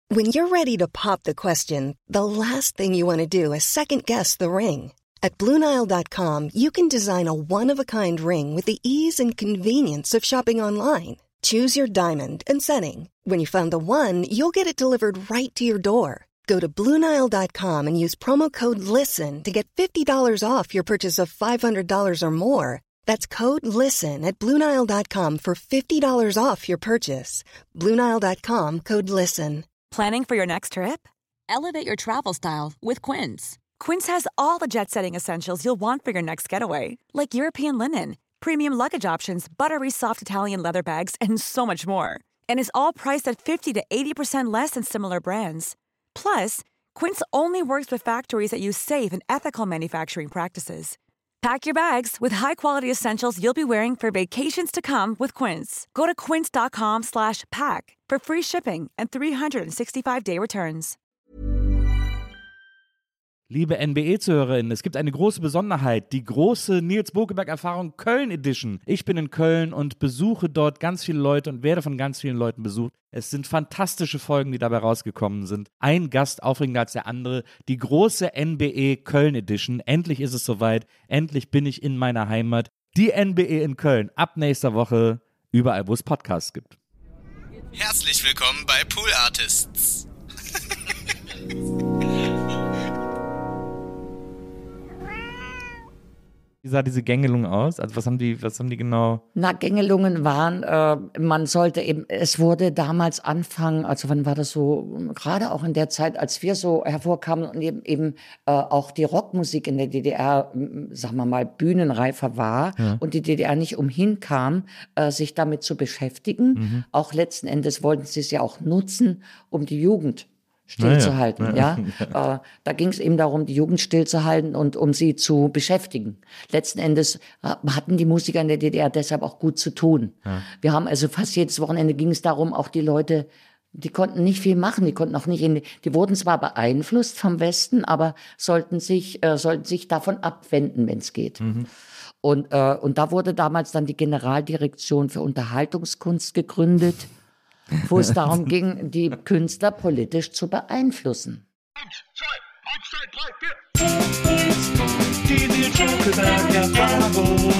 When you're ready to pop the question, the last thing you want to do is second-guess the ring. At BlueNile.com, you can design a one-of-a-kind ring with the ease and convenience of shopping online. Choose your diamond and setting. When you find the one, you'll get it delivered right to your door. Go to BlueNile.com and use promo code LISTEN to get $50 off your purchase of $500 or more. That's code LISTEN at BlueNile.com for $50 off your purchase. BlueNile.com, code LISTEN. Planning for your next trip? Elevate your travel style with Quince. Quince has all the jet-setting essentials you'll want for your next getaway, like European linen, premium luggage options, buttery soft Italian leather bags, and so much more. And is all priced at 50 to 80% less than similar brands. Plus, Quince only works with factories that use safe and ethical manufacturing practices. Pack your bags with high-quality essentials you'll be wearing for vacations to come with Quince. Go to quince.com/pack for free shipping and 365-day returns. Liebe NBE-Zuhörerinnen, es gibt eine große Besonderheit, die große Nils Bokeberg-Erfahrung Köln Edition. Ich bin in Köln und besuche dort ganz viele Leute und werde von ganz vielen Leuten besucht. Es sind fantastische Folgen, die dabei rausgekommen sind. Ein Gast aufregender als der andere. Die große NBE Köln Edition. Endlich ist es soweit. Endlich bin ich in meiner Heimat. Die NBE in Köln. Ab nächster Woche überall, wo es Podcasts gibt. Herzlich willkommen bei Pool Artists. Wie sah diese Gängelung aus? Also was haben die genau? Na, Gängelungen waren, man sollte eben, es wurde damals Anfang, also wann war das so, gerade auch in der Zeit, als wir so hervorkamen und eben auch die Rockmusik in der DDR, sagen wir mal, bühnenreifer war und die DDR nicht umhin kam, sich damit zu beschäftigen. Auch letzten Endes wollten sie es ja auch nutzen, um die Jugend stillzuhalten, da ging es eben darum, die Jugend stillzuhalten und um sie zu beschäftigen. Letzten Endes hatten die Musiker in der DDR deshalb auch gut zu tun. Ja. Wir haben also fast jedes Wochenende ging es darum, auch die Leute, die konnten nicht viel machen, die konnten auch nicht die wurden zwar beeinflusst vom Westen, aber sollten sich davon abwenden, wenn es geht. Mhm. Und da wurde damals dann die Generaldirektion für Unterhaltungskunst gegründet, wo es darum ging, die Künstler politisch zu beeinflussen. 1, 2, 3, 4. Die Nils Bokeberg-Erfahrung.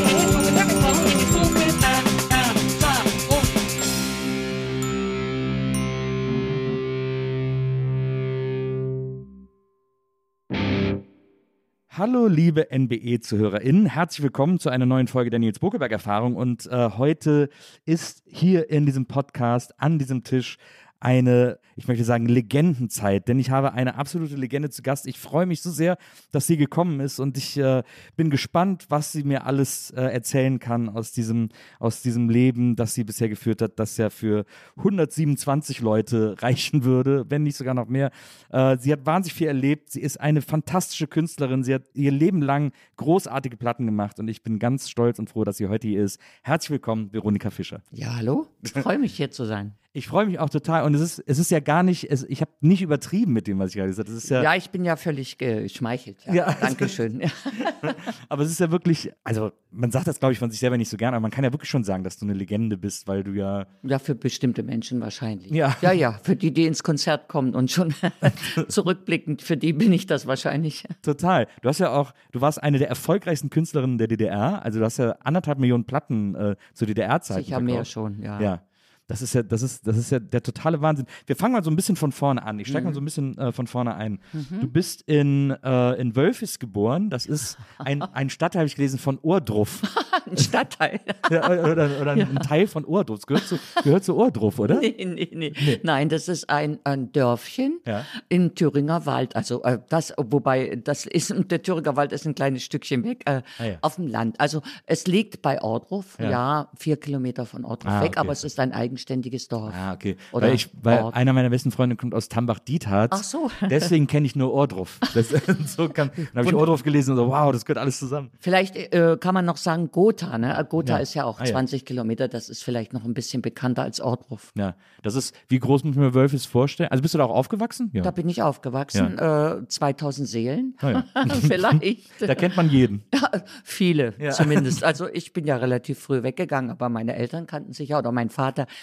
Hallo liebe NBE-ZuhörerInnen, herzlich willkommen zu einer neuen Folge der Nils Bokeberg-Erfahrung und heute ist hier in diesem Podcast an diesem Tisch eine, ich möchte sagen, Legendenzeit, denn ich habe eine absolute Legende zu Gast. Ich freue mich so sehr, dass sie gekommen ist und ich bin gespannt, was sie mir alles erzählen kann aus diesem Leben, das sie bisher geführt hat, das ja für 127 Leute reichen würde, wenn nicht sogar noch mehr. Sie hat wahnsinnig viel erlebt, sie ist eine fantastische Künstlerin, sie hat ihr Leben lang großartige Platten gemacht und ich bin ganz stolz und froh, dass sie heute hier ist. Herzlich willkommen, Veronika Fischer. Ja, hallo, ich freue mich, hier zu sein. Ich freue mich auch total und es ist ja gar nicht, ich habe nicht übertrieben mit dem, was ich gerade gesagt habe. Ja, ich bin ja völlig geschmeichelt. Ja. Dankeschön. Aber es ist ja wirklich, also man sagt das, glaube ich, von sich selber nicht so gern, aber man kann ja wirklich schon sagen, dass du eine Legende bist, weil du ja... Ja, für bestimmte Menschen wahrscheinlich. Ja, für die ins Konzert kommen und schon zurückblickend, für die bin ich das wahrscheinlich. Total. Du warst eine der erfolgreichsten Künstlerinnen der DDR, also du hast ja 1,5 Millionen Platten zur DDR-Zeit. Sicher mehr schon, ja. Ja. Das ist ja der totale Wahnsinn. Wir fangen mal so ein bisschen von vorne an. Ich steige mal so ein bisschen von vorne ein. Mhm. Du bist in Wölfis geboren. Das ist ein Stadtteil, habe ich gelesen, von Ohrdruf. Ein Stadtteil? Ja, oder ein Teil von Ohrdruf. Gehört zu Ohrdruf, oder? Nee. Nein, das ist ein Dörfchen im Thüringer Wald. Also der Thüringer Wald ist ein kleines Stückchen weg, auf dem Land. Also es liegt bei Ohrdruf, 4 Kilometer von Ohrdruf weg, aber es ist ein eigenständiges Dorf. Ah, okay. Weil einer meiner besten Freunde kommt aus Tambach-Dietharz. Ach so. Deswegen kenne ich nur Ohrdruf. Dann habe ich Ohrdruf gelesen und so, wow, das gehört alles zusammen. Vielleicht kann man noch sagen Gotha, ne? Gotha ist ja auch 20 Kilometer, das ist vielleicht noch ein bisschen bekannter als Ohrdruf. Ja, das ist, wie groß muss ich mir Wölfis vorstellen? Also bist du da auch aufgewachsen? Ja. Da bin ich aufgewachsen, 2000 Seelen, ja. vielleicht. Da kennt man jeden. Ja, viele zumindest. Also ich bin ja relativ früh weggegangen, aber meine Eltern kannten sich ja, oder mein Vater,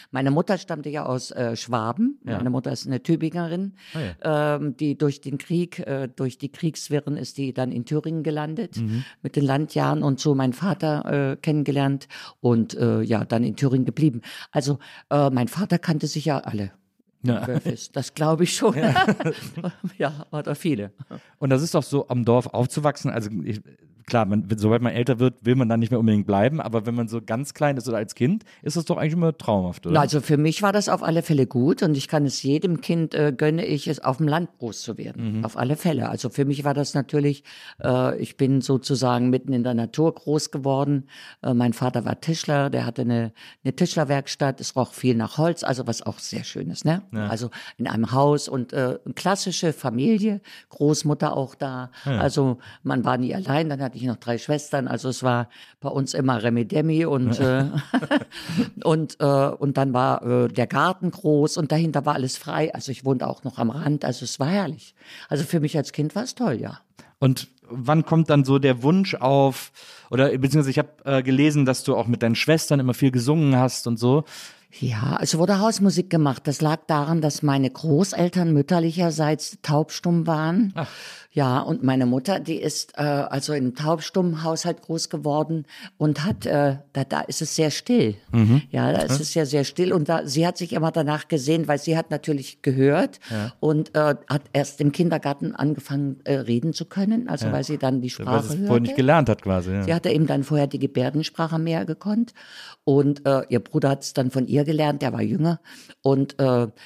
Meine Mutter stammte ja aus Schwaben. Ja. Meine Mutter ist eine Tübingerin. Die durch den Krieg, durch die Kriegswirren ist die dann in Thüringen gelandet, mit den Landjahren und so meinen Vater kennengelernt und dann in Thüringen geblieben. Also mein Vater kannte sich ja alle. Ja. Das glaube ich schon. Ja, oder viele. Und das ist doch so, am Dorf aufzuwachsen, also klar, sobald man älter wird, will man dann nicht mehr unbedingt bleiben, aber wenn man so ganz klein ist oder als Kind, ist das doch eigentlich immer traumhaft, oder? Also für mich war das auf alle Fälle gut und ich kann es jedem Kind, gönne ich es, auf dem Land groß zu werden. Auf alle Fälle. Also für mich war das natürlich, ich bin sozusagen mitten in der Natur groß geworden. Mein Vater war Tischler, der hatte eine Tischlerwerkstatt, es roch viel nach Holz, also was auch sehr schön ist, ne? Ja. Also in einem Haus und eine klassische Familie, Großmutter auch da. Ja. Also man war nie allein, dann hatte ich noch 3 Schwestern, also es war bei uns immer Remi Demi und und dann war der Garten groß und dahinter war alles frei, also ich wohnte auch noch am Rand, also es war herrlich. Also für mich als Kind war es toll, ja. Und wann kommt dann so der Wunsch auf, oder beziehungsweise ich habe gelesen, dass du auch mit deinen Schwestern immer viel gesungen hast und so. Ja, also wurde Hausmusik gemacht. Das lag daran, dass meine Großeltern mütterlicherseits taubstumm waren. Ach. Ja, und meine Mutter, die ist also in einem taubstummen Haushalt groß geworden und hat, da ist es sehr still. Ja, da ist es ja sehr still und sie hat sich immer danach gesehen, weil sie hat natürlich gehört und hat erst im Kindergarten angefangen reden zu können, also weil sie dann die Sprache hörte. Weil sie es vorher nicht gelernt hat quasi. Ja. Sie hatte eben dann vorher die Gebärdensprache mehr gekonnt und ihr Bruder hat es dann von ihr gelernt, der war jünger und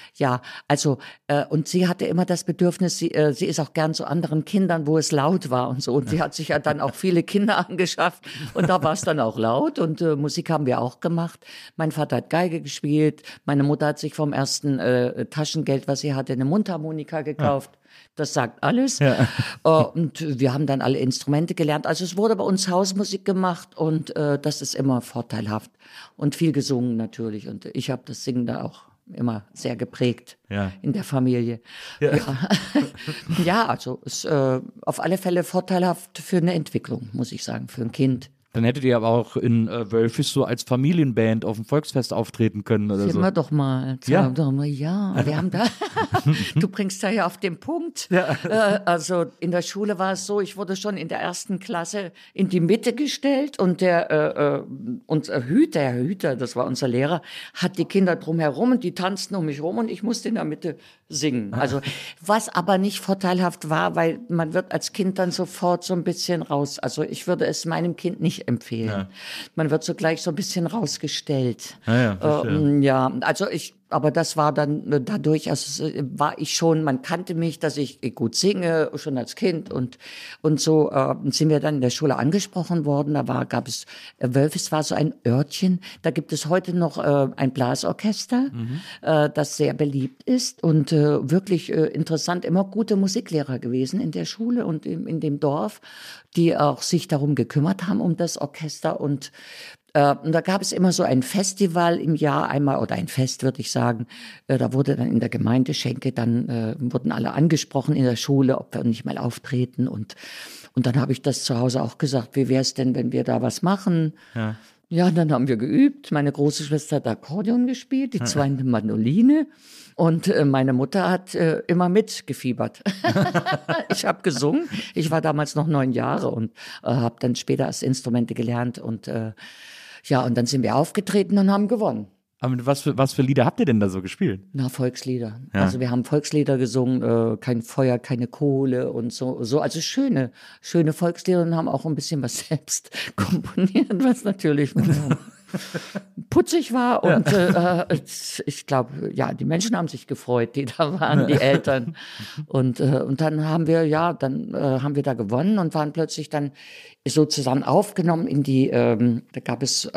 und sie hatte immer das Bedürfnis, sie ist auch gern zu anderen Kindern, wo es laut war und so. Und sie hat sich ja dann auch viele Kinder angeschafft und da war es dann auch laut und Musik haben wir auch gemacht. Mein Vater hat Geige gespielt, meine Mutter hat sich vom ersten Taschengeld, was sie hatte, eine Mundharmonika gekauft. Ja. Das sagt alles. Ja. Und wir haben dann alle Instrumente gelernt. Also es wurde bei uns Hausmusik gemacht und das ist immer vorteilhaft. Und viel gesungen natürlich. Und ich habe das Singen da auch immer sehr geprägt in der Familie. Ja, also ist auf alle Fälle vorteilhaft für eine Entwicklung, muss ich sagen, für ein Kind. Dann hättet ihr aber auch in Wölfisch so als Familienband auf dem Volksfest auftreten können oder so. Sehen wir doch mal. Ja, wir haben da, du bringst da ja auf den Punkt. Ja. Also in der Schule war es so, ich wurde schon in der 1. Klasse in die Mitte gestellt und unser Hüter, das war unser Lehrer, hat die Kinder drumherum und die tanzten um mich rum und ich musste in der Mitte singen. Also was aber nicht vorteilhaft war, weil man wird als Kind dann sofort so ein bisschen raus. Also ich würde es meinem Kind nicht empfehlen. Ja. Man wird so gleich so ein bisschen rausgestellt. Aber das war dann dadurch, also war ich schon, man kannte mich, dass ich gut singe, schon als Kind und so sind wir dann in der Schule angesprochen worden. Gab es, Wölfis war so ein Örtchen, da gibt es heute noch ein Blasorchester, das sehr beliebt ist und wirklich interessant, immer gute Musiklehrer gewesen in der Schule und in dem Dorf, die auch sich darum gekümmert haben, um das Orchester und da gab es immer so ein Festival im Jahr einmal, oder ein Fest, würde ich sagen. Da wurde dann in der Gemeindeschenke, dann wurden alle angesprochen in der Schule, ob wir nicht mal auftreten. Und dann habe ich das zu Hause auch gesagt, wie wäre es denn, wenn wir da was machen? Ja, dann haben wir geübt. Meine große Schwester hat Akkordeon gespielt, die zweite Mandoline. Und meine Mutter hat immer mitgefiebert. Ich habe gesungen. Ich war damals noch 9 Jahre und habe dann später erst Instrumente gelernt. Und und dann sind wir aufgetreten und haben gewonnen. Aber was für Lieder habt ihr denn da so gespielt? Na, Volkslieder. Ja. Also wir haben Volkslieder gesungen, kein Feuer, keine Kohle und so. Also schöne Volkslieder und haben auch ein bisschen was selbst komponiert, was natürlich putzig war und ich glaube, die Menschen haben sich gefreut, die da waren, die Eltern und dann haben wir da gewonnen und waren plötzlich dann so zusammen aufgenommen in die, da gab es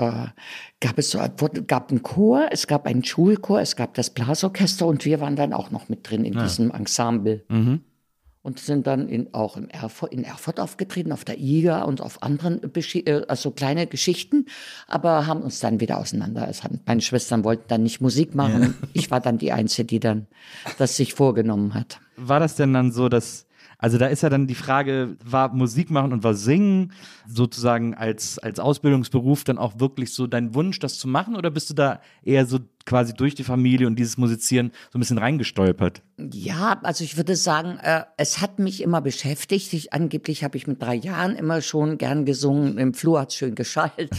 einen Chor, es gab einen Schulchor, es gab das Blasorchester und wir waren dann auch noch mit drin in diesem Ensemble. Und sind dann auch in Erfurt aufgetreten, auf der IGA und auf anderen, also kleine Geschichten, aber haben uns dann wieder meine Schwestern wollten dann nicht Musik machen. Ja. Ich war dann die Einzige, die dann das sich vorgenommen hat. War das denn dann so, also da ist ja dann die Frage, war Musik machen und war Singen sozusagen als Ausbildungsberuf dann auch wirklich so dein Wunsch, das zu machen? Oder bist du da eher so quasi durch die Familie und dieses Musizieren so ein bisschen reingestolpert? Ja, also ich würde sagen, es hat mich immer beschäftigt. Angeblich habe ich mit 3 Jahren immer schon gern gesungen. Im Flur hat's schön geschallt.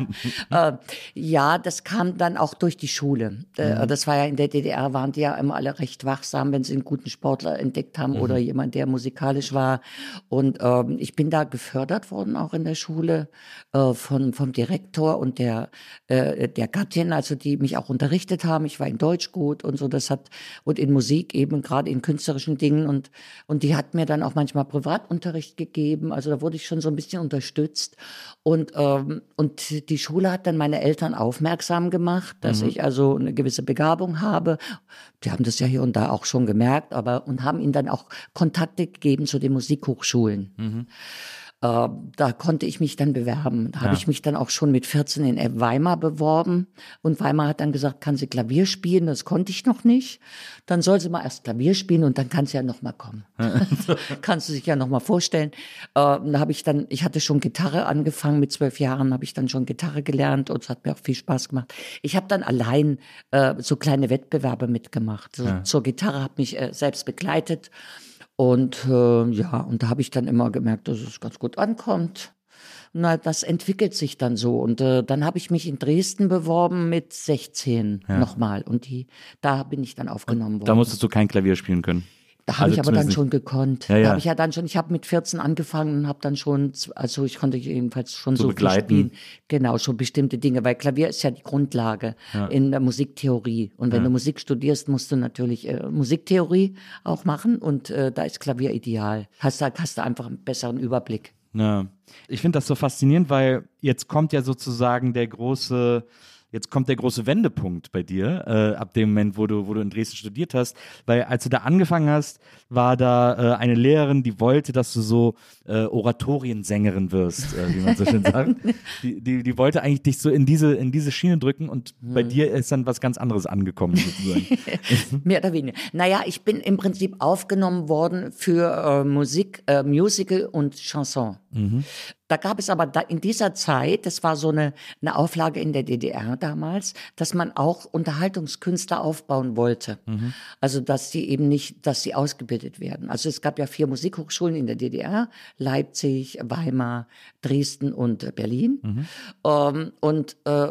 Ja, das kam dann auch durch die Schule. Das war ja in der DDR, waren die ja immer alle recht wachsam, wenn sie einen guten Sportler entdeckt haben oder jemand, der musikalisch war. Und ich bin da gefördert worden, auch in der Schule, vom Direktor und der Gattin, also die mich auch unterrichtet haben. Ich war in Deutsch gut und so, und in Musik eben, gerade in künstlerischen Dingen, und die hat mir dann auch manchmal Privatunterricht gegeben, also da wurde ich schon so ein bisschen unterstützt, und die Schule hat dann meine Eltern aufmerksam gemacht, dass ich also eine gewisse Begabung habe. Die haben das ja hier und da auch schon gemerkt, und haben ihnen dann auch Kontakte gegeben zu den Musikhochschulen. Da konnte ich mich dann bewerben. Da habe ich mich dann auch schon mit 14 in Weimar beworben. Und Weimar hat dann gesagt, kann sie Klavier spielen? Das konnte ich noch nicht. Dann soll sie mal erst Klavier spielen und dann kann sie ja noch mal kommen. Kannst du sich ja noch mal vorstellen. Da habe ich hatte schon Gitarre angefangen. Mit 12 Jahren habe ich dann schon Gitarre gelernt und es hat mir auch viel Spaß gemacht. Ich habe dann allein so kleine Wettbewerbe mitgemacht. Zur Gitarre, habe mich selbst begleitet. Und und da habe ich dann immer gemerkt, dass es ganz gut ankommt. Na, das entwickelt sich dann so. Und dann habe ich mich in Dresden beworben mit 16 nochmal. Und da bin ich dann aufgenommen worden. Da musstest du kein Klavier spielen können? Da habe ich aber dann schon gekonnt. Ja, ja. Da habe ich ja dann schon, ich habe mit 14 angefangen und habe dann schon, also ich konnte jedenfalls schon so viel spielen. Genau, schon bestimmte Dinge, weil Klavier ist ja die Grundlage in der Musiktheorie. Und wenn du Musik studierst, musst du natürlich Musiktheorie auch machen, und da ist Klavier ideal. Hast du einfach einen besseren Überblick. Ja. Ich finde das so faszinierend, weil jetzt kommt ja sozusagen der große Wendepunkt bei dir, ab dem Moment, wo du in Dresden studiert hast, weil als du da angefangen hast, war da eine Lehrerin, die wollte, dass du so Oratoriensängerin wirst, wie man so schön sagt. Die wollte eigentlich dich so in diese Schiene drücken, und bei dir ist dann was ganz anderes angekommen, sozusagen. Mehr oder weniger. Naja, ich bin im Prinzip aufgenommen worden für Musik, Musical und Chanson. Da gab es aber in dieser Zeit, das war so eine Auflage in der DDR damals, dass man auch Unterhaltungskünstler aufbauen wollte. Also, dass sie ausgebildet werden. Also, es gab ja 4 Musikhochschulen in der DDR: Leipzig, Weimar, Dresden und Berlin. Und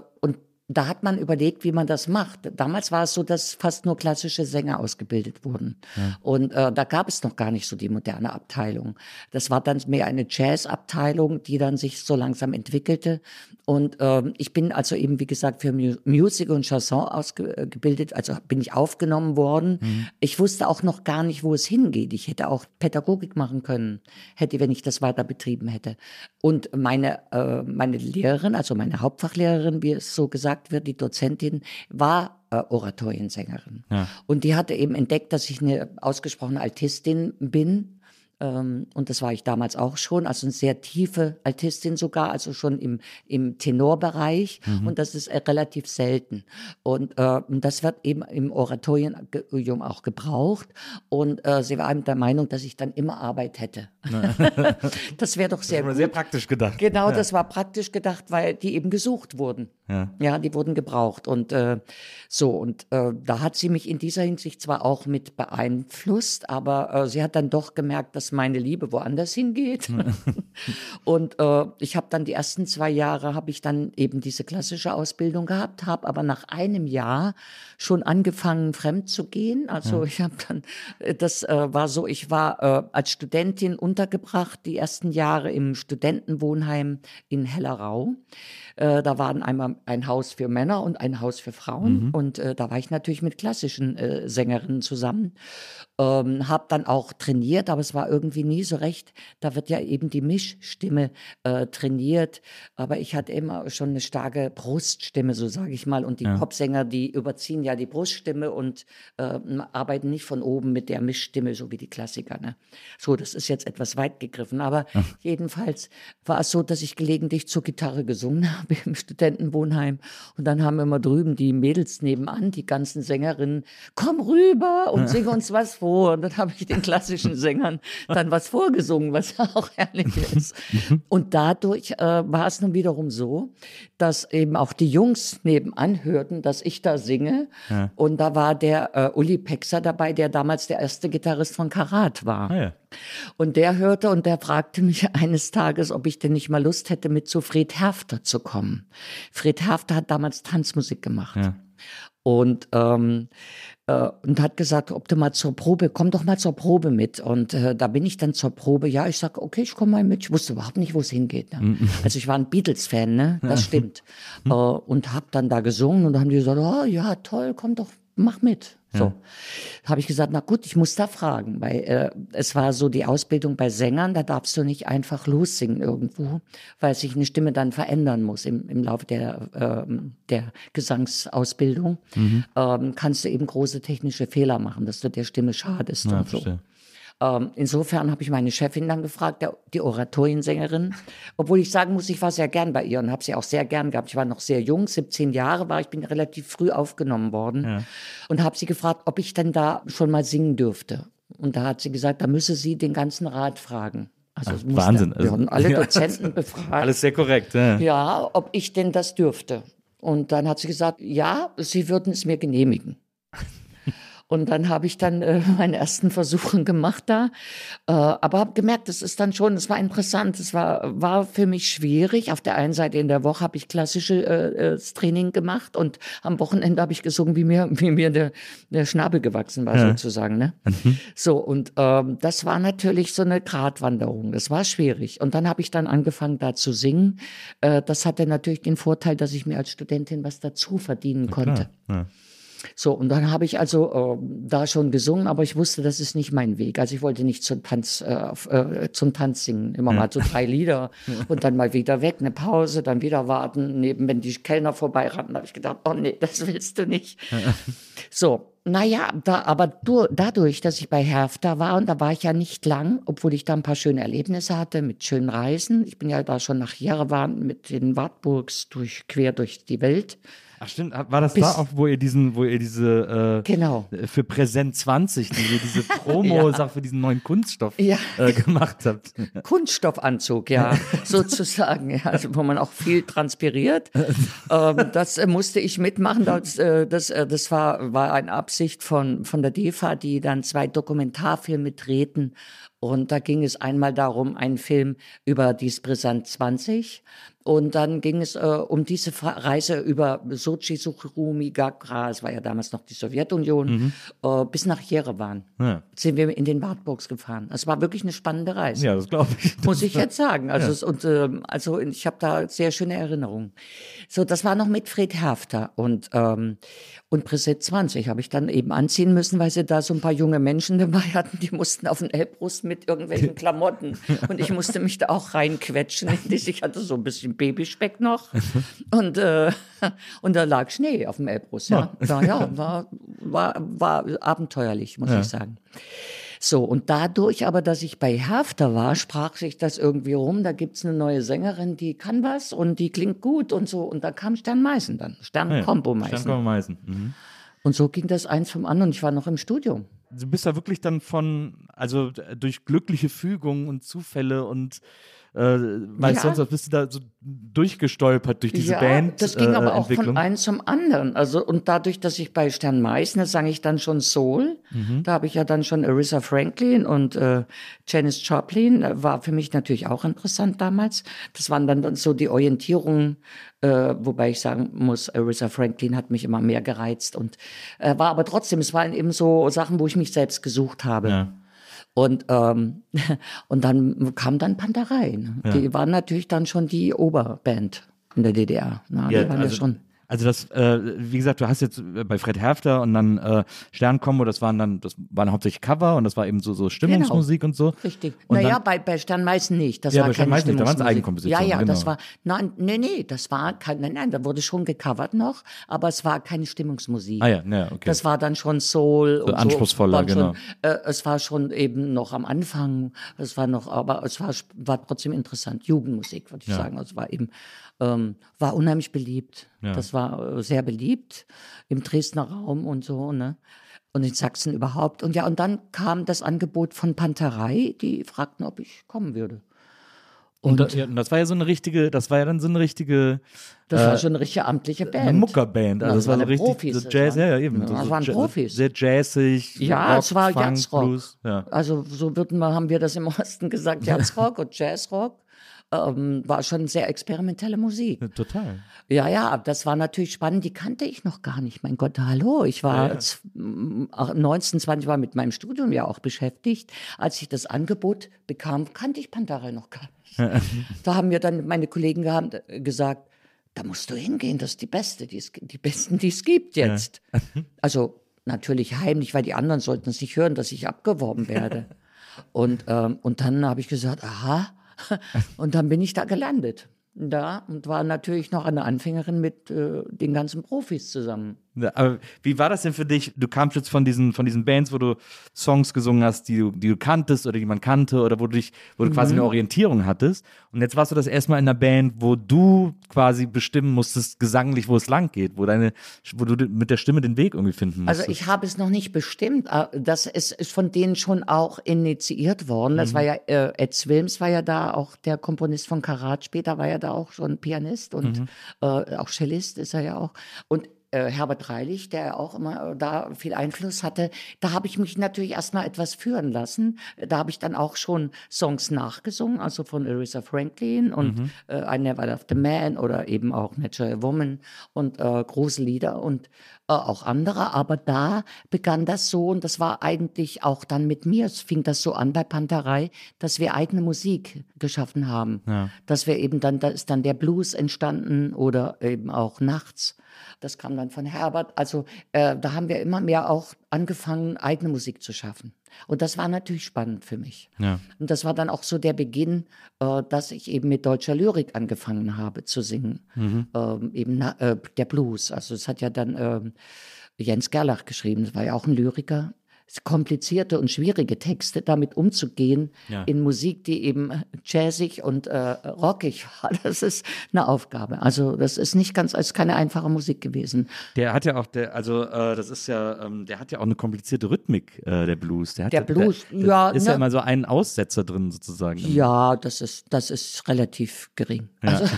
da hat man überlegt, wie man das macht. Damals war es so, dass fast nur klassische Sänger ausgebildet wurden. Und da gab es noch gar nicht so die moderne Abteilung. Das war dann mehr eine Jazz-Abteilung, die dann sich so langsam entwickelte. Und ich bin also eben, wie gesagt, für Musical und Chanson ausgebildet, also bin ich aufgenommen worden. Ich wusste auch noch gar nicht, wo es hingeht. Ich hätte auch Pädagogik machen können, wenn ich das weiter betrieben hätte. Und meine Lehrerin, also meine Hauptfachlehrerin, wie es so gesagt wird, die Dozentin, war Oratoriensängerin. Und die hatte eben entdeckt, dass ich eine ausgesprochene Altistin bin. Und das war ich damals auch schon, also eine sehr tiefe Altistin sogar, also schon im Tenorbereich, und das ist relativ selten. Und das wird eben im Oratorium auch gebraucht, und sie war eben der Meinung, dass ich dann immer Arbeit hätte. Das wäre doch sehr gut. Sehr praktisch gedacht. Genau, das war praktisch gedacht, weil die eben gesucht wurden. Ja, die wurden gebraucht, und da hat sie mich in dieser Hinsicht zwar auch mit beeinflusst, aber sie hat dann doch gemerkt, dass meine Liebe woanders hingeht. Und ich habe dann die ersten 2 Jahre habe ich dann eben diese klassische Ausbildung gehabt, habe aber nach einem Jahr schon angefangen, fremd zu gehen. Also ich habe dann, das war so, ich war als Studentin untergebracht, die ersten Jahre im Studentenwohnheim in Hellerau. Da waren einmal ein Haus für Männer und ein Haus für Frauen. Und da war ich natürlich mit klassischen Sängerinnen zusammen. Habe dann auch trainiert, aber es war irgendwie nie so recht. Da wird ja eben die Mischstimme trainiert. Aber ich hatte immer schon eine starke Bruststimme, so sage ich mal. Und die Popsänger, die überziehen ja die Bruststimme und arbeiten nicht von oben mit der Mischstimme, so wie die Klassiker. Ne? So, das ist jetzt etwas weit gegriffen. Aber jedenfalls war es so, dass ich gelegentlich zur Gitarre gesungen habe im Studentenwohnheim. Wohnheim. Und dann haben immer drüben die Mädels nebenan, die ganzen Sängerinnen, komm rüber und sing uns was vor. Und dann habe ich den klassischen Sängern dann was vorgesungen, was auch herrlich ist. Und dadurch war es nun wiederum so, dass eben auch die Jungs nebenan hörten, dass ich da singe. Ja. Und da war der Uli Pexer dabei, der damals der erste Gitarrist von Karat war. Ah, ja. Und der hörte und der fragte mich eines Tages, ob ich denn nicht mal Lust hätte, mit zu Fred Herfter zu kommen. Fred Herfter hat damals Tanzmusik gemacht. Ja. Und hat gesagt, ob du mal zur Probe, komm doch mal zur Probe mit. Und da bin ich dann zur Probe. Ja, ich sag, okay, ich komme mal mit. Ich wusste überhaupt nicht, wo es hingeht. Ne? Also ich war ein Beatles-Fan, ne? Das stimmt. Und hab dann da gesungen und da haben die gesagt, oh ja, toll, komm doch, mach mit. So, habe ich gesagt, na gut, ich muss da fragen, weil es war so die Ausbildung bei Sängern, da darfst du nicht einfach lossingen irgendwo, weil sich eine Stimme dann verändern muss im Laufe der Gesangsausbildung. Kannst du eben große technische Fehler machen, dass du der Stimme schadest und so. Verstehe. Insofern habe ich meine Chefin dann gefragt, die Oratoriensängerin, obwohl ich sagen muss, ich war sehr gern bei ihr und habe sie auch sehr gern gehabt. Ich war noch sehr jung, 17 Jahre war ich, bin relativ früh aufgenommen worden und habe sie gefragt, ob ich denn da schon mal singen dürfte. Und da hat sie gesagt, da müsse sie den ganzen Rat fragen. Also Wahnsinn. Wir haben alle Dozenten befragt. Alles sehr korrekt. Ja. Ja, ob ich denn das dürfte. Und dann hat sie gesagt, ja, sie würden es mir genehmigen. Und dann habe ich dann meine ersten Versuche gemacht da, aber habe gemerkt, es war interessant, es war für mich schwierig. Auf der einen Seite in der Woche habe ich klassisches Training gemacht und am Wochenende habe ich gesungen, wie mir der Schnabel gewachsen war sozusagen. Ne? So, und das war natürlich so eine Gratwanderung, das war schwierig. Und dann habe ich dann angefangen da zu singen. Das hatte natürlich den Vorteil, dass ich mir als Studentin was dazu verdienen konnte. Ja. So, und dann habe ich also da schon gesungen, aber ich wusste, das ist nicht mein Weg. Also ich wollte nicht zum Tanz singen. Immer mal so 3 Lieder und dann mal wieder weg, eine Pause, dann wieder warten. Wenn die Kellner vorbeirannten, habe ich gedacht, oh nee, das willst du nicht. So, naja, dadurch, dass ich bei Herfter war, und da war ich ja nicht lang, obwohl ich da ein paar schöne Erlebnisse hatte mit schönen Reisen. Ich bin ja da schon nach Jerewan mit den Wartburgs quer durch die Welt. Ach stimmt, war das da auch, wo ihr diese genau. Für Präsent 20, diese Promo-Sache für diesen neuen Kunststoff gemacht habt? Kunststoffanzug, ja, sozusagen, ja, also wo man auch viel transpiriert. Das musste ich mitmachen. Das war eine Absicht von der DEFA, die dann 2 Dokumentarfilme drehten. Und da ging es einmal darum, einen Film über die Präsent 20. Und dann ging es um diese Reise über Sochi, Sukhumi, Gagra, es war ja damals noch die Sowjetunion, bis nach Jerewan. Ja. Sind wir in den Wartburgs gefahren. Es war wirklich eine spannende Reise. Ja, das glaube ich. Muss ich jetzt sagen. Also, ich habe da sehr schöne Erinnerungen. So, das war noch mit Fred Herfter und Präsent 20 habe ich dann eben anziehen müssen, weil sie da so ein paar junge Menschen dabei hatten, die mussten auf den Elbrus mit irgendwelchen Klamotten und ich musste mich da auch reinquetschen. Ich hatte so ein bisschen Babyspeck noch und da lag Schnee auf dem Elbrus. Ja, war abenteuerlich, muss ich sagen. So, und dadurch aber, dass ich bei Herfter war, sprach sich das irgendwie rum, da gibt's eine neue Sängerin, die kann was und die klingt gut und so. Und da kam Stern Meißen dann, Stern-Kombo Meißen. Mhm. Und so ging das eins vom anderen. Ich war noch im Studium. Du bist da wirklich dann also durch glückliche Fügung und Zufälle und sonst was bist du da so durchgestolpert durch diese Band. Das ging aber auch von einem zum anderen. Also, und dadurch, dass ich bei Stern Meißen, da sang ich dann schon Soul. Da habe ich ja dann schon Aretha Franklin und Janis Joplin. War für mich natürlich auch interessant damals. Das waren dann so die Orientierungen, wobei ich sagen muss, Aretha Franklin hat mich immer mehr gereizt und war aber trotzdem, es waren eben so Sachen, wo ich mich selbst gesucht habe. Ja. Und dann kam dann Panterei. Ne? Ja. Die waren natürlich dann schon die Oberband in der DDR. Na, die waren schon Also das, wie gesagt, du hast jetzt bei Fred Herfter und dann Sternkombo, das waren hauptsächlich Cover und das war eben so Stimmungsmusik und so. Richtig. Und Naja, dann, bei Sternmeißen nicht. Das Ja, war bei keine Sternmeißen nicht, da waren's Stimmungsmusik. Eigenkompositionen, Ja, genau. das war, nein, das war nein, da wurde schon gecovert noch, aber es war keine Stimmungsmusik. ja, okay. Das war dann schon Soul und anspruchsvoller, so. genau. Es war schon eben noch am Anfang, aber es war trotzdem interessant. Jugendmusik, würde ich sagen. Also war eben, war unheimlich beliebt. Ja. Das war sehr beliebt im Dresdner Raum und so, ne? Und in Sachsen überhaupt. Und ja, und dann kam das Angebot von Panterei, die fragten, ob ich kommen würde. Und das war ja dann so eine richtige Das war schon eine richtige amtliche Band. eine Muckerband. Also das war so waren richtig Profis, so Jazz, ja, eben. Ja, so, das waren Profis. Sehr jazzig. Ja, Rock, es war Funk, Jazzrock. Blues. Ja. Also so haben wir das im Osten gesagt, Jazzrock und Jazzrock. War schon sehr experimentelle Musik. Total. Ja, das war natürlich spannend. Die kannte ich noch gar nicht. Mein Gott, hallo. Ich war 19, 20 war mit meinem Studium ja auch beschäftigt. Als ich das Angebot bekam, kannte ich Panterei noch gar nicht. Da haben mir dann meine Kollegen gesagt, da musst du hingehen, das ist die Besten, die es gibt jetzt. Also natürlich heimlich, weil die anderen sollten es nicht hören, dass ich abgeworben werde. Und dann habe ich gesagt, aha. Und dann bin ich da gelandet. Da und war natürlich noch eine Anfängerin mit den ganzen Profis zusammen. Ja, aber wie war das denn für dich? Du kamst jetzt von diesen Bands, wo du Songs gesungen hast, die du kanntest oder die man kannte oder wo du quasi eine Orientierung hattest. Und jetzt warst du das erstmal in einer Band, wo du quasi bestimmen musstest, gesanglich, wo es lang geht, wo du mit der Stimme den Weg irgendwie finden musstest. Also ich habe es noch nicht bestimmt. Das ist von denen schon auch initiiert worden. Das war ja, Ed Wilms war ja da, auch der Komponist von Karat. Später war ja da auch schon Pianist und auch Cellist ist er ja auch. Und Herbert Reilich, der auch immer da viel Einfluss hatte, da habe ich mich natürlich erstmal etwas führen lassen. Da habe ich dann auch schon Songs nachgesungen, also von Aretha Franklin und I Never Loved a Man oder eben auch Natural Woman und große Lieder und auch andere. Aber da begann das so und das war eigentlich auch dann mit mir, es fing das so an bei Panterei, dass wir eigene Musik geschaffen haben. Ja. Dass wir eben dann, da ist dann der Blues entstanden oder eben auch Nachts. Das kam dann von Herbert. Also da haben wir immer mehr auch angefangen, eigene Musik zu schaffen. Und das war natürlich spannend für mich. Ja. Und das war dann auch so der Beginn, dass ich eben mit deutscher Lyrik angefangen habe zu singen. Eben der Blues. Also es hat ja dann Jens Gerlach geschrieben, das war ja auch ein Lyriker. Komplizierte und schwierige Texte, damit umzugehen in Musik, die eben jazzig und rockig war. Das ist eine Aufgabe. Also das ist nicht ist keine einfache Musik gewesen. Der hat ja auch, der hat ja auch eine komplizierte Rhythmik, der Blues. Der ist ja immer so ein Aussetzer drin sozusagen. Ja, das ist relativ gering. Ja. Also,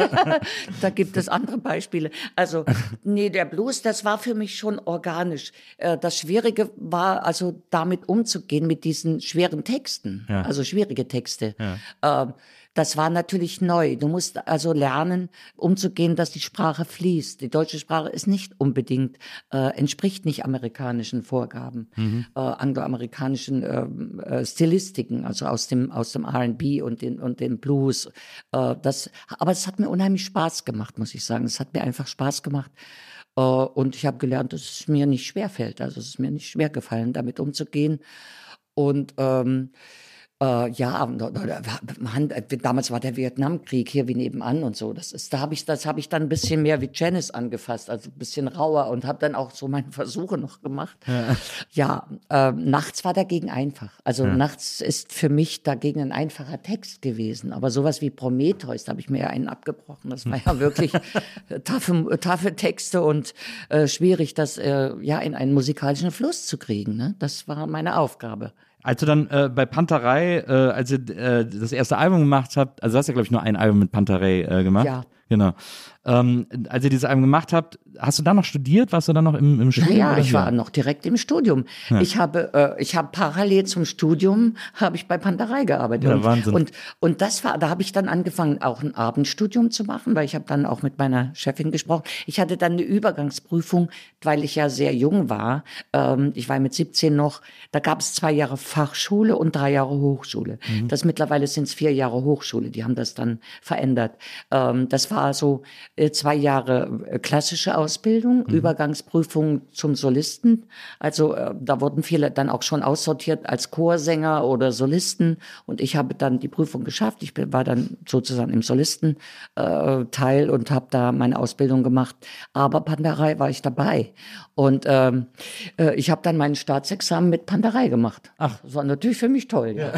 da gibt es andere Beispiele. Also nee, der Blues, das war für mich schon organisch. Das Schwierige war, also damit umzugehen mit diesen schweren Texten, also schwierige Texte. Ja. Das war natürlich neu. Du musst also lernen, umzugehen, dass die Sprache fließt. Die deutsche Sprache ist nicht unbedingt, entspricht nicht amerikanischen Vorgaben, angloamerikanischen Stilistiken, also aus dem R&B und dem Blues. Aber es hat mir unheimlich Spaß gemacht, muss ich sagen. Es hat mir einfach Spaß gemacht. Und ich habe gelernt, dass es mir nicht schwerfällt. Also es ist mir nicht schwer gefallen, damit umzugehen. Und damals war der Vietnamkrieg hier wie nebenan und so. Das habe ich dann ein bisschen mehr wie Janis angefasst, also ein bisschen rauer und habe dann auch so meine Versuche noch gemacht. Nachts war dagegen einfach. Also Nachts ist für mich dagegen ein einfacher Text gewesen. Aber sowas wie Prometheus, da habe ich mir ja einen abgebrochen. Das war ja wirklich taffe Texte und schwierig, das in einen musikalischen Fluss zu kriegen. Ne? Das war meine Aufgabe. Als du dann bei Panterei, als ihr das erste Album gemacht habt, also du hast ja, glaube ich, nur ein Album mit Panterei gemacht. Ja. Genau. Als ihr dieses Album gemacht habt, hast du dann noch studiert? Warst du dann noch im Studium? Ja, ich war noch direkt im Studium. Ja. Ich habe parallel zum Studium habe ich bei Panterei gearbeitet. Ja, Wahnsinn. Und da habe ich dann angefangen, auch ein Abendstudium zu machen, weil ich habe dann auch mit meiner Chefin gesprochen. Ich hatte dann eine Übergangsprüfung, weil ich ja sehr jung war. Ich war mit 17 noch, da gab es 2 Jahre Fachschule und 3 Jahre Hochschule. Mittlerweile sind es 4 Jahre Hochschule, die haben das dann verändert. Das war war so 2 Jahre klassische Ausbildung, Übergangsprüfung zum Solisten. Also da wurden viele dann auch schon aussortiert als Chorsänger oder Solisten. Und ich habe dann die Prüfung geschafft. Ich war dann sozusagen im Solistenteil und habe da meine Ausbildung gemacht. Aber Panterei war ich dabei. Und ich habe dann mein Staatsexamen mit Panterei gemacht. Ach, das war natürlich für mich toll. Ja.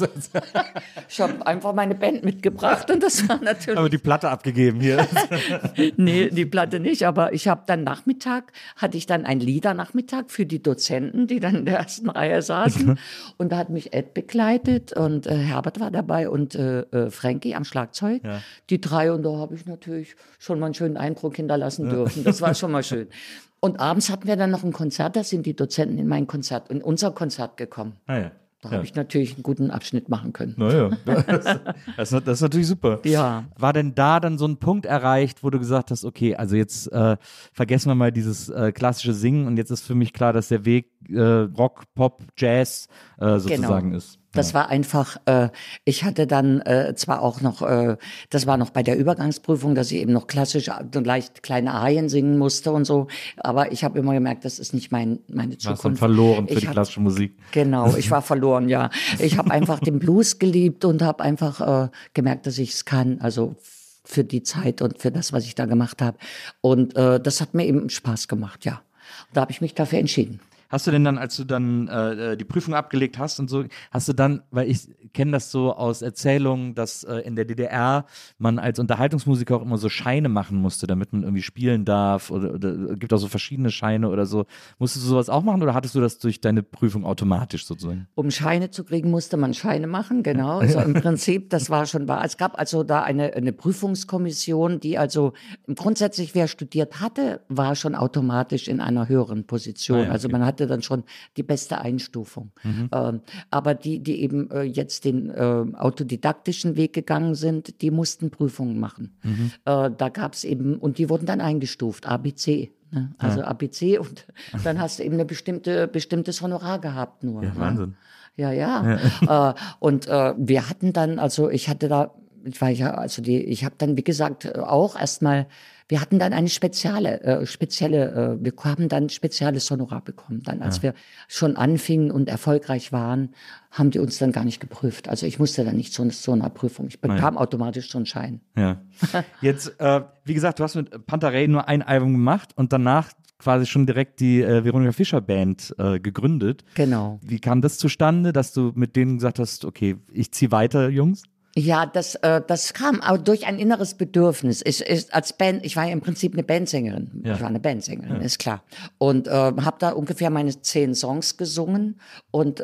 Ich habe einfach meine Band mitgebracht und das war natürlich... Aber die Platte abgegeben hier. Nee, die Platte nicht, aber ich habe dann hatte ich dann einen Liedernachmittag für die Dozenten, die dann in der ersten Reihe saßen. Und da hat mich Ed begleitet und Herbert war dabei und Frankie am Schlagzeug. Ja. Die 3, und da habe ich natürlich schon mal einen schönen Eindruck hinterlassen dürfen. Das war schon mal schön. Und abends hatten wir dann noch ein Konzert, da sind die Dozenten in unser Konzert gekommen. Ah ja. Da habe ich natürlich einen guten Abschnitt machen können. Naja, das ist natürlich super. Ja. War denn da dann so ein Punkt erreicht, wo du gesagt hast, okay, also jetzt vergessen wir mal dieses klassische Singen und jetzt ist für mich klar, dass der Weg Rock, Pop, Jazz sozusagen ist. Das war einfach, ich hatte dann zwar auch noch, das war noch bei der Übergangsprüfung, dass ich eben noch klassisch leicht kleine Arien singen musste und so, aber ich habe immer gemerkt, das ist nicht meine Zukunft. Du warst dann verloren für die klassische Musik. Genau, ich war verloren, ja. Ich habe einfach den Blues geliebt und habe einfach gemerkt, dass ich es kann, also für die Zeit und für das, was ich da gemacht habe. Und das hat mir eben Spaß gemacht, ja. Und da habe ich mich dafür entschieden. Hast du denn dann, als du dann die Prüfung abgelegt hast und so, hast du dann, weil ich kenne das so aus Erzählungen, dass in der DDR man als Unterhaltungsmusiker auch immer so Scheine machen musste, damit man irgendwie spielen darf oder gibt auch so verschiedene Scheine oder so. Musstest du sowas auch machen oder hattest du das durch deine Prüfung automatisch sozusagen? Um Scheine zu kriegen, musste man Scheine machen, genau. Also im Prinzip, das war schon wahr. Es gab also da eine Prüfungskommission, die also grundsätzlich, wer studiert hatte, war schon automatisch in einer höheren Position. Okay. Also man hatte dann schon die beste Einstufung. Aber die eben jetzt den autodidaktischen Weg gegangen sind, die mussten Prüfungen machen. Da gab es eben, und die wurden dann eingestuft, ABC. Ne? Also ABC, und dann hast du eben ein bestimmtes Honorar gehabt nur. Ja, Wahnsinn. Ja. Und wir hatten dann, also ich habe dann, wie gesagt, auch erstmal, wir hatten dann eine wir haben dann spezielles Honorar bekommen. Dann, als wir schon anfingen und erfolgreich waren, haben die uns dann gar nicht geprüft. Also ich musste dann nicht zu so einer Prüfung. Ich bekam automatisch so einen Schein. Ja. Jetzt, wie gesagt, du hast mit Panterei nur ein Album gemacht und danach quasi schon direkt die Veronika Fischer Band gegründet. Genau. Wie kam das zustande, dass du mit denen gesagt hast, okay, ich ziehe weiter, Jungs? Ja, das kam auch durch ein inneres Bedürfnis. Als Band, ich war ja im Prinzip eine Bandsängerin. Ja. Ich war eine Bandsängerin, ist klar. Und habe da ungefähr meine 10 Songs gesungen und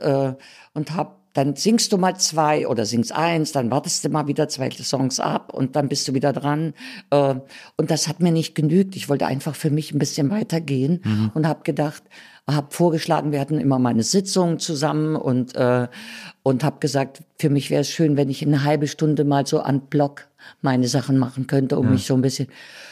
dann singst du mal 2 oder singst 1, dann wartest du mal wieder 2 Songs ab und dann bist du wieder dran. Und das hat mir nicht genügt. Ich wollte einfach für mich ein bisschen weitergehen und habe vorgeschlagen, wir hatten immer mal eine Sitzung zusammen und habe gesagt, für mich wäre es schön, wenn ich in eine halbe Stunde mal so an Block meine Sachen machen könnte, um mich so ein bisschen...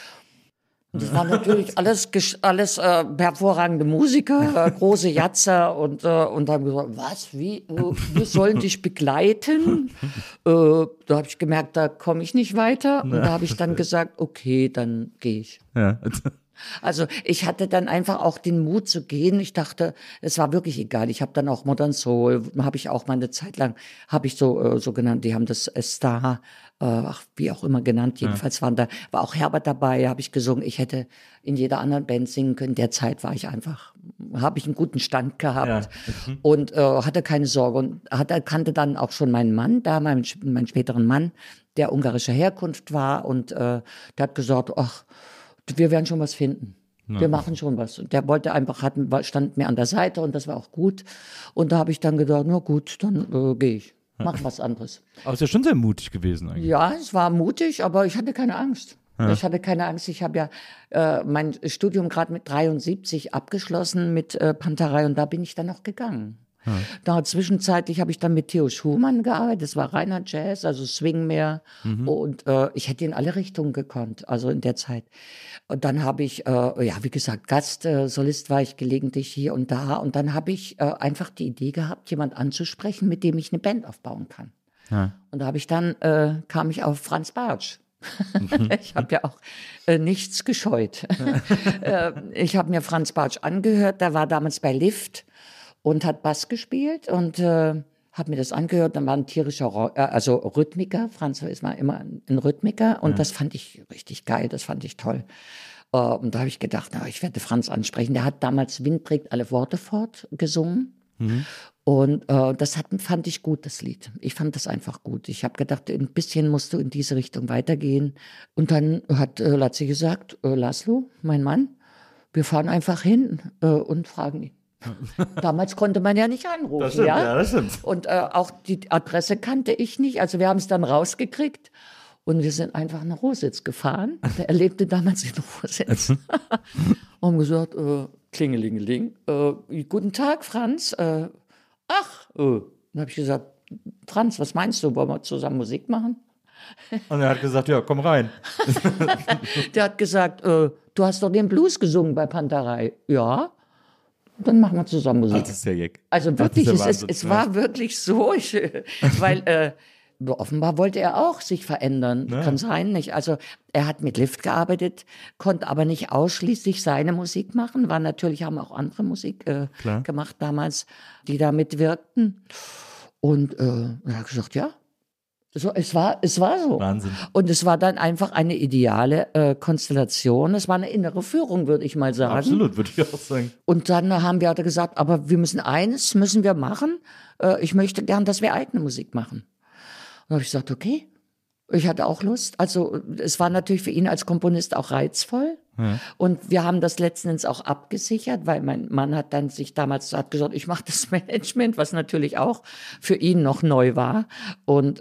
Und das waren natürlich alles hervorragende Musiker, große Jatzer und haben gesagt, was, wie, wir sollen dich begleiten? Da habe ich gemerkt, da komme ich nicht weiter. Und da habe ich dann gesagt, okay, dann gehe ich. Ja. Also ich hatte dann einfach auch den Mut zu gehen. Ich dachte, es war wirklich egal. Ich habe dann auch Modern Soul, habe ich auch mal eine Zeit lang, habe ich so genannt, die haben das Star, wie auch immer genannt. Jedenfalls war auch Herbert dabei, habe ich gesungen. Ich hätte in jeder anderen Band singen können. Derzeit habe ich einen guten Stand gehabt und hatte keine Sorge und kannte dann auch schon meinen Mann, meinen späteren Mann, der ungarischer Herkunft war und der hat gesagt, ach, wir werden schon was finden. Ja. Wir machen schon was. Und der wollte einfach, stand mir an der Seite und das war auch gut. Und da habe ich dann gedacht, na gut, dann gehe ich. Mach was anderes. Aber es ist ja schon sehr mutig gewesen eigentlich. Ja, es war mutig, aber ich hatte keine Angst. Ja. Ich hatte keine Angst. Ich habe ja mein Studium gerade mit 73 abgeschlossen mit Panterei und da bin ich dann noch gegangen. Ja. Da zwischenzeitlich habe ich dann mit Theo Schumann gearbeitet, das war reiner Jazz, also Swing mehr und ich hätte in alle Richtungen gekonnt, also in der Zeit. Und dann habe ich, wie gesagt, Solist war ich gelegentlich hier und da und dann habe ich einfach die Idee gehabt, jemand anzusprechen, mit dem ich eine Band aufbauen kann. Ja. Und da habe ich dann, kam ich auf Franz Bartsch. Ich habe ja auch nichts gescheut. Ich habe mir Franz Bartsch angehört, der war damals bei Lift und hat Bass gespielt und habe mir das angehört, dann war ein tierischer also Rhythmiker, Franz ist mal immer ein Rhythmiker und das fand ich richtig geil, das fand ich toll. Und da habe ich gedacht, na, ich werde Franz ansprechen. Der hat damals Wind trägt alle Worte fort gesungen. Und fand ich gut, das Lied. Ich fand das einfach gut. Ich habe gedacht, ein bisschen musst du in diese Richtung weitergehen. Und dann hat Latzi gesagt, Laszlo, mein Mann, wir fahren einfach hin und fragen ihn. Damals konnte man ja nicht anrufen. Das stimmt, ja, das stimmt. Und auch die Adresse kannte ich nicht. Also wir haben es dann rausgekriegt. Und wir sind einfach nach Rositz gefahren. Er lebte damals in Rositz. Und gesagt, Klingelingeling, guten Tag, Franz. Dann habe ich gesagt, Franz, was meinst du, wollen wir zusammen Musik machen? Und er hat gesagt, ja, komm rein. Der hat gesagt, du hast doch den Blues gesungen bei Panterei. Ja, dann machen wir zusammen Musik. Das ist ja jeck. Also wirklich, Das ist ja es war wirklich so, weil offenbar wollte er auch sich verändern. Ja. Kann sein, nicht? Also er hat mit Lift gearbeitet, konnte aber nicht ausschließlich seine Musik machen. Haben auch andere Musik gemacht damals, die da mitwirkten. Und er hat gesagt, ja. So, es war so. Wahnsinn. Und es war dann einfach eine ideale Konstellation. Es war eine innere Führung, würde ich mal sagen. Absolut, würde ich auch sagen. Und dann haben wir gesagt, aber eines müssen wir machen. Ich möchte gern, dass wir eigene Musik machen. Und habe ich gesagt, okay, ich hatte auch Lust. Also es war natürlich für ihn als Komponist auch reizvoll. Ja. Und wir haben das letzten Endes auch abgesichert, weil mein Mann hat dann sich damals gesagt, ich mache das Management, was natürlich auch für ihn noch neu war. Und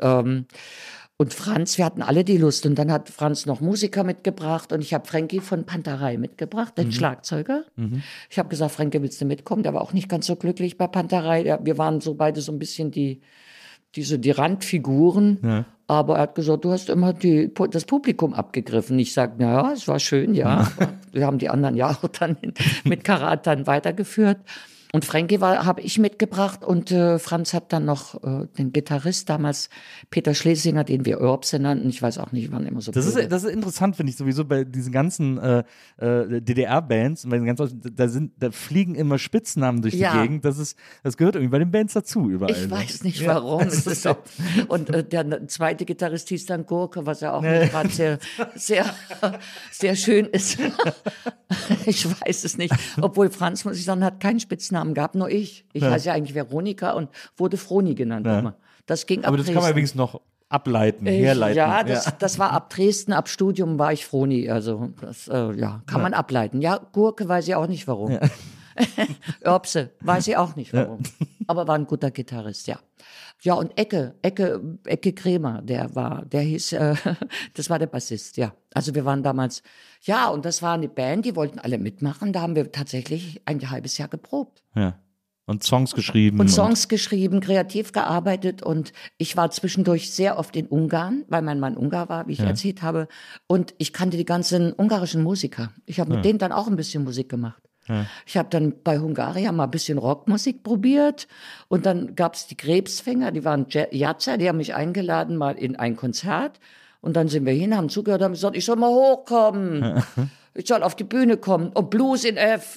Franz, wir hatten alle die Lust. Und dann hat Franz noch Musiker mitgebracht und ich habe Frankie von Panterei mitgebracht, den Schlagzeuger. Ich habe gesagt, Frankie, willst du mitkommen? Der war auch nicht ganz so glücklich bei Panterei. Wir waren so beide so ein bisschen die Randfiguren, ja. Aber er hat gesagt, du hast immer das Publikum abgegriffen. Ich sage, naja, es war schön, ja. Wir haben die anderen Jahre dann mit Karat dann weitergeführt. Und Frankie habe ich mitgebracht und Franz hat dann noch den Gitarrist damals, Peter Schlesinger, den wir Örbse nannten. Ich weiß auch nicht, wann immer so. Das ist interessant, finde ich sowieso bei diesen ganzen DDR-Bands, da fliegen immer Spitznamen durch die Gegend. Das gehört irgendwie bei den Bands dazu überall. Ich weiß nicht warum. Ja, und der zweite Gitarrist hieß dann Gurke, was ja auch nicht gerade sehr, sehr, sehr schön ist. Ich weiß es nicht. Obwohl Franz, muss ich sagen, hat keinen Spitznamen gab, nur ich. Ich heiße ja eigentlich Veronika und wurde Froni genannt immer. Das ging ab Aber das Dresden. kann man übrigens noch herleiten. Ja, das war ab Dresden, ab Studium war ich Froni. Also das kann man ableiten. Ja, Gurke weiß ich auch nicht warum. Ja. Örbse weiß ich auch nicht warum. Aber war ein guter Gitarrist, ja. Ja, und Ecke Kremer, der hieß, das war der Bassist, ja. Also wir waren damals, ja, und das war eine Band, die wollten alle mitmachen. Da haben wir tatsächlich ein halbes Jahr geprobt. Ja. Und Songs geschrieben. Kreativ gearbeitet. Und ich war zwischendurch sehr oft in Ungarn, weil mein Mann Ungar war, wie ich erzählt habe. Und ich kannte die ganzen ungarischen Musiker. Ich habe mit denen dann auch ein bisschen Musik gemacht. Ja. Ich habe dann bei Hungaria mal ein bisschen Rockmusik probiert und dann gab es die Krebsfänger, die waren Jazzer, die haben mich eingeladen mal in ein Konzert und dann sind wir hin, haben zugehört, haben gesagt, ich soll mal hochkommen, ich soll auf die Bühne kommen und Blues in F.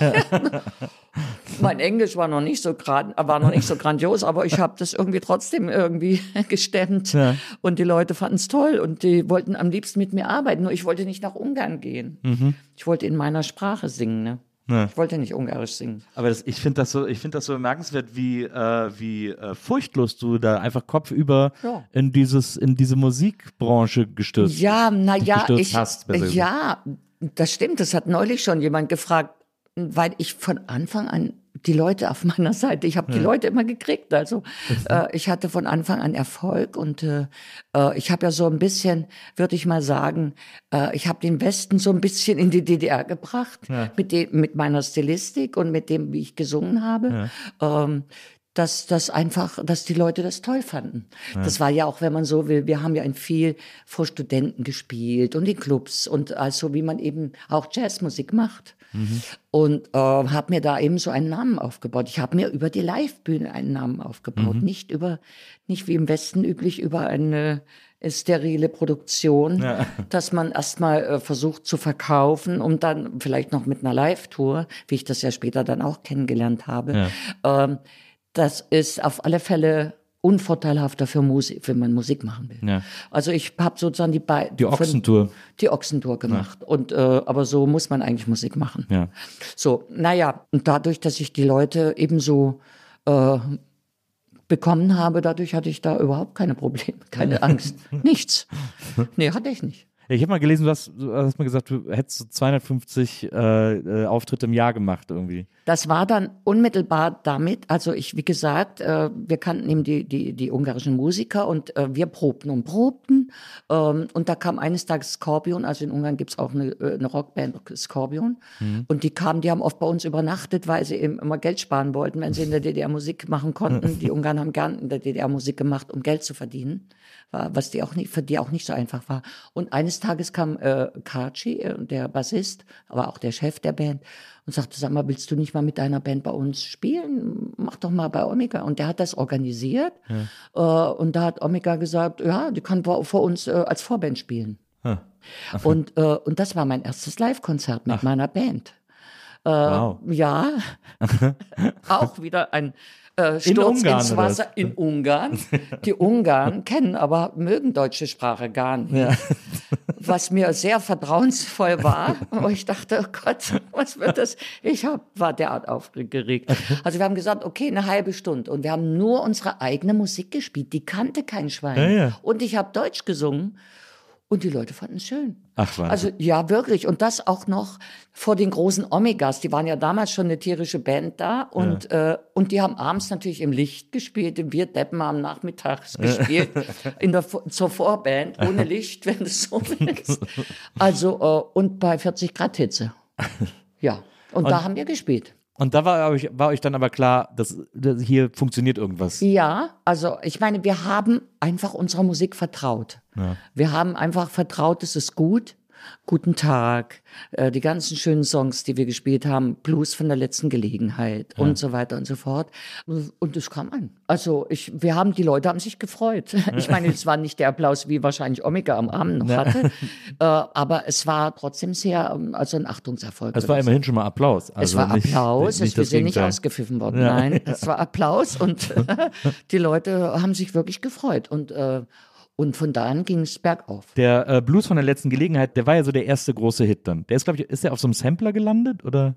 Mein Englisch war noch nicht so grandios, aber ich habe das trotzdem gestemmt und die Leute fanden es toll und die wollten am liebsten mit mir arbeiten, nur ich wollte nicht nach Ungarn gehen. Ich wollte in meiner Sprache singen, ne? Ja. Ich wollte nicht ungarisch singen. Aber ich finde das so bemerkenswert, wie furchtlos du da einfach kopfüber in diese Musikbranche gestürzt hast. Ja, das stimmt. Das hat neulich schon jemand gefragt, weil ich von Anfang an die Leute auf meiner Seite, ich habe die Leute immer gekriegt. Also ich hatte von Anfang an Erfolg und ich habe ja so ein bisschen, würde ich mal sagen, ich habe den Westen so ein bisschen in die DDR gebracht mit meiner Stilistik und mit dem, wie ich gesungen habe. dass die Leute das toll fanden. Ja. Das war ja auch, wenn man so will, wir haben ja in viel vor Studenten gespielt und in Clubs und also wie man eben auch Jazzmusik macht. Und habe mir da eben so einen Namen aufgebaut. Ich habe mir über die Livebühne einen Namen aufgebaut, nicht wie im Westen üblich über eine sterile Produktion, dass man erstmal versucht zu verkaufen, um dann vielleicht noch mit einer Live-Tour, wie ich das ja später dann auch kennengelernt habe. Ja. Das ist auf alle Fälle unvorteilhafter für Musik, wenn man Musik machen will. Ja. Also ich habe sozusagen die Ochsentour gemacht. Ja. Und aber so muss man eigentlich Musik machen. Ja. So, und dadurch, dass ich die Leute ebenso bekommen habe, dadurch hatte ich da überhaupt keine Probleme, keine Angst, nichts. Nee, hatte ich nicht. Ja, ich habe mal gelesen, du hast mal gesagt, du hättest so 250 Auftritte im Jahr gemacht irgendwie. Das war dann unmittelbar damit, also wie gesagt, wir kannten eben die ungarischen Musiker und wir probten und da kam eines Tages Scorpion, also in Ungarn gibt's auch eine Rockband, Scorpion, und die haben oft bei uns übernachtet, weil sie eben immer Geld sparen wollten, wenn sie in der DDR Musik machen konnten. Die Ungarn haben gern in der DDR Musik gemacht, um Geld zu verdienen, was für die auch nicht so einfach war. Und eines Tages kam Karci, der Bassist, aber auch der Chef der Band, und sagte, sag mal, willst du nicht mal mit deiner Band bei uns spielen? Mach doch mal bei Omega. Und der hat das organisiert. Ja. Und da hat Omega gesagt, ja, die kann vor uns als Vorband spielen. Huh. Und das war mein erstes Live-Konzert mit meiner Band. Wow. Ja, auch wieder ein Sturz ins Wasser in Ungarn. Die Ungarn mögen deutsche Sprache gar nicht. Ja. Was mir sehr vertrauensvoll war. Und ich dachte, oh Gott, was wird das? War derart aufgeregt. Also wir haben gesagt, okay, eine halbe Stunde. Und wir haben nur unsere eigene Musik gespielt. Die kannte kein Schwein. Ja, ja. Und ich habe Deutsch gesungen. Und die Leute fanden es schön. Ach, Wahnsinn. Also ja, wirklich. Und das auch noch vor den großen Omegas. Die waren ja damals schon eine tierische Band da. Und die haben abends natürlich im Licht gespielt. Und wir Deppen haben nachmittags gespielt. Zur Vorband, ohne Licht, wenn du es so willst. Also, und bei 40 Grad Hitze. Ja, und da haben wir gespielt. Und da war euch dann aber klar, dass hier funktioniert irgendwas. Ja, also ich meine, wir haben einfach unserer Musik vertraut. Ja. Wir haben einfach vertraut, es ist gut. Guten Tag, die ganzen schönen Songs, die wir gespielt haben, Blues von der letzten Gelegenheit und so weiter und so fort. Und es kam an. Also die Leute haben sich gefreut. Ich meine, es war nicht der Applaus, wie wahrscheinlich Omega am Abend noch hatte, aber es war trotzdem ein Achtungserfolg. Es war immerhin schon mal Applaus. Also es war Applaus, wir sind nicht ausgepfiffen worden. Ja. Nein, es war Applaus und die Leute haben sich wirklich gefreut und von da an ging es bergauf. Der Blues von der letzten Gelegenheit, der war ja so der erste große Hit dann. Der ist, glaube ich, ist der auf so einem Sampler gelandet? Oder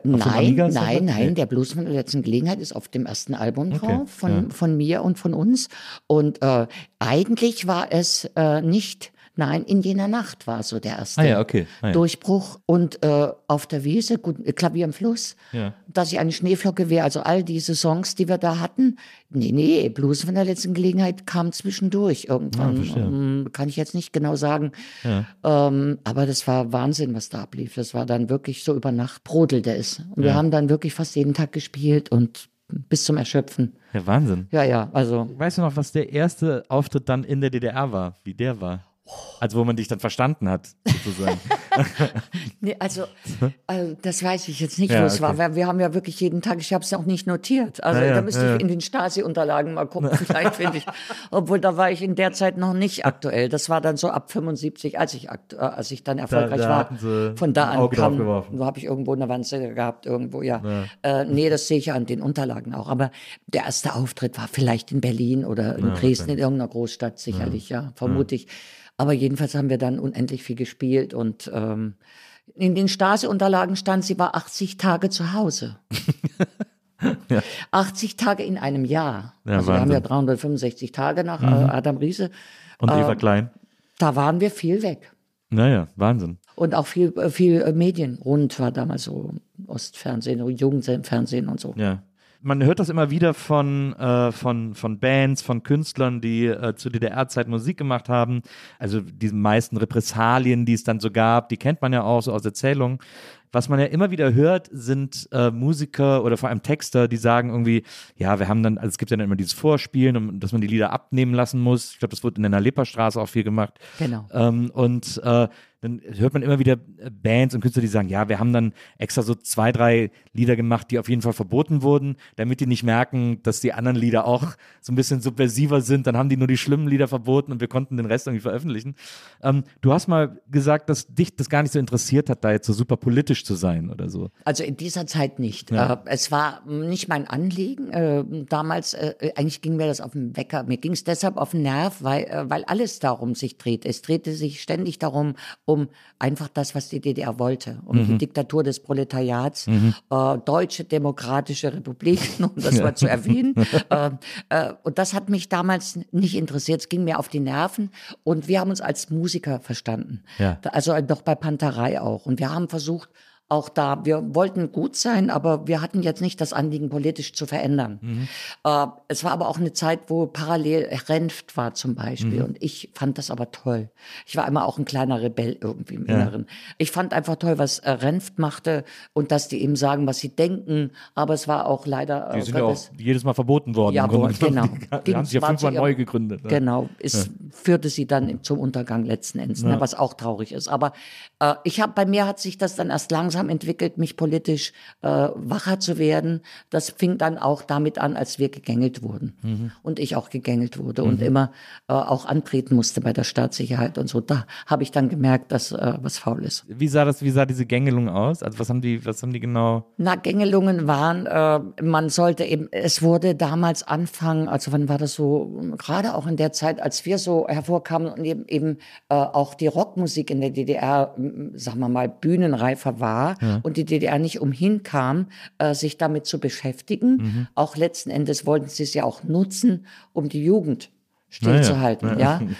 nein, der Blues von der letzten Gelegenheit ist auf dem ersten Album drauf, von mir und von uns. Und eigentlich war es nicht... Nein, in jener Nacht war so der erste Durchbruch. Und auf der Wiese, Klavier im Fluss, dass ich eine Schneeflocke wäre, also all diese Songs, die wir da hatten. Nee, Blues von der letzten Gelegenheit kam zwischendurch irgendwann. Kann ich jetzt nicht genau sagen. Ja. Aber das war Wahnsinn, was da ablief. Das war dann wirklich so über Nacht brodelte es. Und wir haben dann wirklich fast jeden Tag gespielt und bis zum Erschöpfen. Ja, Wahnsinn. Ja, also. Weißt du noch, was der erste Auftritt dann in der DDR war? Wie der war? Also wo man dich dann verstanden hat, sozusagen. Nee, also das weiß ich jetzt nicht, wo es war. Wir haben ja wirklich jeden Tag, ich habe es auch nicht notiert. Also da müsste ich in den Stasi-Unterlagen mal gucken, vielleicht finde ich. Obwohl, da war ich in der Zeit noch nicht aktuell. Das war dann so ab 75, als ich dann erfolgreich war. Von da an habe ich irgendwo eine Wanze gehabt, irgendwo, nee, das sehe ich ja an den Unterlagen auch. Aber der erste Auftritt war vielleicht in Berlin oder in Dresden, in irgendeiner Großstadt sicherlich, vermute ich. Aber jedenfalls haben wir dann unendlich viel gespielt und in den Stasi-Unterlagen stand, sie war 80 Tage zu Hause. 80 Tage in einem Jahr. Ja, also wir haben ja 365 Tage nach Adam Riese. Und Eva Klein. Da waren wir viel weg. Naja, Wahnsinn. Und auch viel Medien. Rund war damals so Ostfernsehen, Jugendfernsehen und so. Ja. man hört das immer wieder von Bands, von Künstlern, die zu DDR-Zeit Musik gemacht haben. Also die meisten Repressalien, die es dann so gab, die kennt man ja auch so aus Erzählungen. Was man ja immer wieder hört, sind Musiker oder vor allem Texter, die sagen irgendwie, ja, wir haben dann, also es gibt ja dann immer dieses Vorspielen, dass man die Lieder abnehmen lassen muss. Ich glaube, das wurde in der Nalepa-Straße auch viel gemacht. Genau. Dann hört man immer wieder Bands und Künstler, die sagen, ja, wir haben dann extra so 2, 3 Lieder gemacht, die auf jeden Fall verboten wurden, damit die nicht merken, dass die anderen Lieder auch so ein bisschen subversiver sind. Dann haben die nur die schlimmen Lieder verboten und wir konnten den Rest irgendwie veröffentlichen. Du hast mal gesagt, dass dich das gar nicht so interessiert hat, da jetzt so super politisch zu sein oder so. Also in dieser Zeit nicht. Ja. Es war nicht mein Anliegen. Damals, eigentlich ging mir das auf den Wecker. Mir ging es deshalb auf den Nerv, weil alles darum sich dreht. Es drehte sich ständig darum, um einfach das, was die DDR wollte, um die Diktatur des Proletariats, Deutsche Demokratische Republik, um das mal zu erwähnen. Und das hat mich damals nicht interessiert. Es ging mir auf die Nerven und wir haben uns als Musiker verstanden. Ja. Also doch bei Panterei auch. Und wir haben versucht, auch da, wir wollten gut sein, aber wir hatten jetzt nicht das Anliegen, politisch zu verändern. Es war aber auch eine Zeit, wo parallel Renft war zum Beispiel. Und ich fand das aber toll. Ich war immer auch ein kleiner Rebell irgendwie im Inneren. Ich fand einfach toll, was Renft machte und dass die eben sagen, was sie denken. Aber es war auch leider... Die sind ja auch jedes Mal verboten worden. Ja, im Grunde. genau. Die haben sich ja 5-mal neu gegründet. Ne? Genau, führte sie dann zum Untergang letzten Endes, ne, was auch traurig ist. Aber bei mir hat sich das dann erst langsam entwickelt, mich politisch wacher zu werden. Das fing dann auch damit an, als wir gegängelt wurden. Und ich auch gegängelt wurde und immer auch antreten musste bei der Staatssicherheit und so. Da habe ich dann gemerkt, dass was faul ist. Wie sah diese Gängelung aus? Also was haben die genau? Na, Gängelungen waren, man sollte eben, es wurde damals Anfang, also wann war das so, gerade auch in der Zeit, als wir so hervorkamen und eben auch die Rockmusik in der DDR, sagen wir mal, bühnenreifer war und die DDR nicht umhin kam, sich damit zu beschäftigen. Auch letzten Endes wollten sie es ja auch nutzen, um die Jugend stillzuhalten.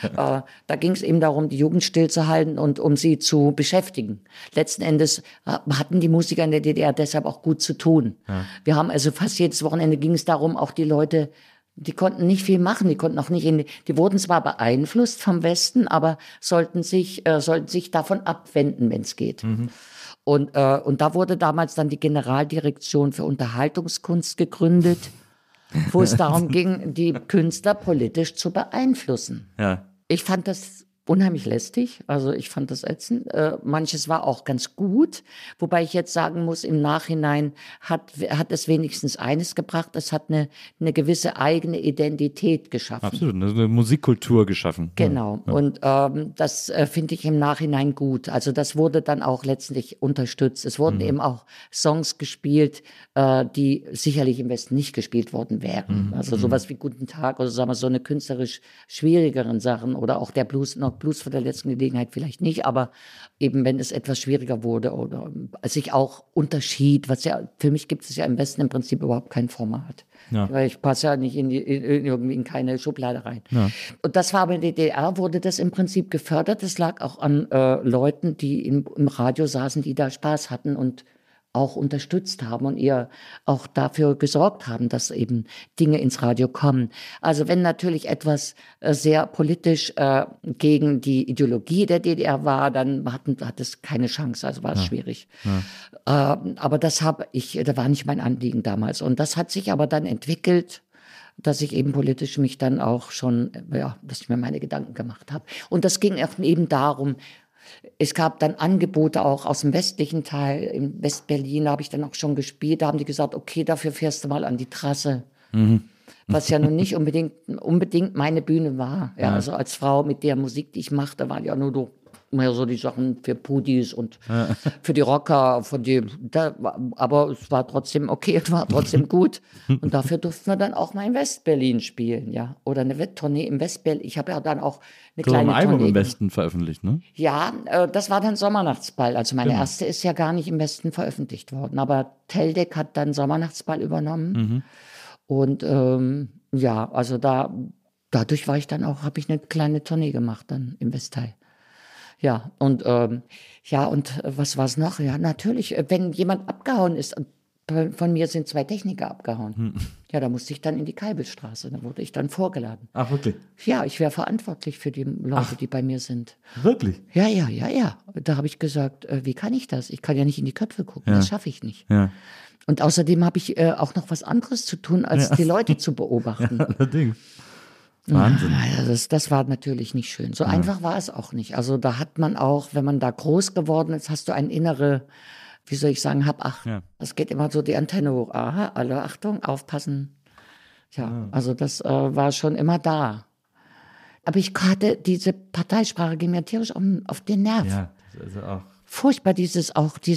Da ging es eben darum, die Jugend stillzuhalten und um sie zu beschäftigen. Letzten Endes hatten die Musiker in der DDR deshalb auch gut zu tun. Wir haben also fast jedes Wochenende ging es darum, auch die Leute, die konnten nicht viel machen, die konnten auch nicht die wurden zwar beeinflusst vom Westen, aber sollten sich davon abwenden, wenn es geht. Und da wurde damals dann die Generaldirektion für Unterhaltungskunst gegründet, wo es darum ging, die Künstler politisch zu beeinflussen. Ja. Ich fand das unheimlich lästig, also ich fand das ätzend. Manches war auch ganz gut, wobei ich jetzt sagen muss, im Nachhinein hat es wenigstens eines gebracht, es hat eine gewisse eigene Identität geschaffen. Absolut, eine Musikkultur geschaffen. Genau, Ja. und das finde ich im Nachhinein gut. Also das wurde dann auch letztlich unterstützt. Es wurden eben auch Songs gespielt, die sicherlich im Westen nicht gespielt worden wären. Also sowas wie Guten Tag oder sagen wir so eine künstlerisch schwierigeren Sachen oder auch der Blues vor der letzten Gelegenheit vielleicht nicht, aber eben wenn es etwas schwieriger wurde oder sich auch unterschied, was ja, für mich gibt es ja im Westen im Prinzip überhaupt kein Format. Ja. Weil ich passe ja nicht irgendwie in keine Schublade rein. Ja. Und das war aber in der DDR, wurde das im Prinzip gefördert. Das lag auch an Leuten, die im Radio saßen, die da Spaß hatten und auch unterstützt haben und ihr auch dafür gesorgt haben, dass eben Dinge ins Radio kommen. Also wenn natürlich etwas sehr politisch gegen die Ideologie der DDR war, dann hat es keine Chance, also war es schwierig. Ja. Aber da war nicht mein Anliegen damals. Und das hat sich aber dann entwickelt, dass ich eben politisch mich dann auch schon, dass ich mir meine Gedanken gemacht habe. Und das ging eben darum, es gab dann Angebote auch aus dem westlichen Teil, in Westberlin habe ich dann auch schon gespielt, da haben die gesagt, okay, dafür fährst du mal an die Trasse. Was ja nun nicht unbedingt meine Bühne war. Ja, also als Frau mit der Musik, die ich machte, waren ja nur mehr so die Sachen für Pudis und für die Rocker, aber es war trotzdem okay, es war trotzdem gut. Und dafür durften wir dann auch mal in Westberlin spielen, ja. Oder eine Tournee im Westberlin. Ich habe ja dann auch eine kleine Album Tournee. Im Westen veröffentlicht, ne? Ja, das war dann Sommernachtsball. Also meine erste ist ja gar nicht im Westen veröffentlicht worden. Aber Teldec hat dann Sommernachtsball übernommen. Und also dadurch war ich dann auch, habe ich eine kleine Tournee gemacht dann im Westteil. Ja, und was war es noch? Ja, natürlich, wenn jemand abgehauen ist, von mir sind 2 Techniker abgehauen. Ja, da musste ich dann in die Keibelstraße, da wurde ich dann vorgeladen. Ach, wirklich? Ja, ich wäre verantwortlich für die Leute, die bei mir sind. Wirklich? Ja. Da habe ich gesagt, wie kann ich das? Ich kann ja nicht in die Köpfe gucken, das schaffe ich nicht. Ja. Und außerdem habe ich auch noch was anderes zu tun, als die Leute zu beobachten. Allerdings. Wahnsinn. Ja, das war natürlich nicht schön. So einfach war es auch nicht. Also da hat man auch, wenn man da groß geworden ist, hast du eine innere, wie soll ich sagen, hab Acht. Ja. Das geht immer so die Antenne hoch. Aha, alle Achtung, aufpassen. Ja, also das war schon immer da. Aber ich hatte, diese Parteisprache ging mir tierisch auf den Nerv. Ja, das ist auch. Furchtbar, dieses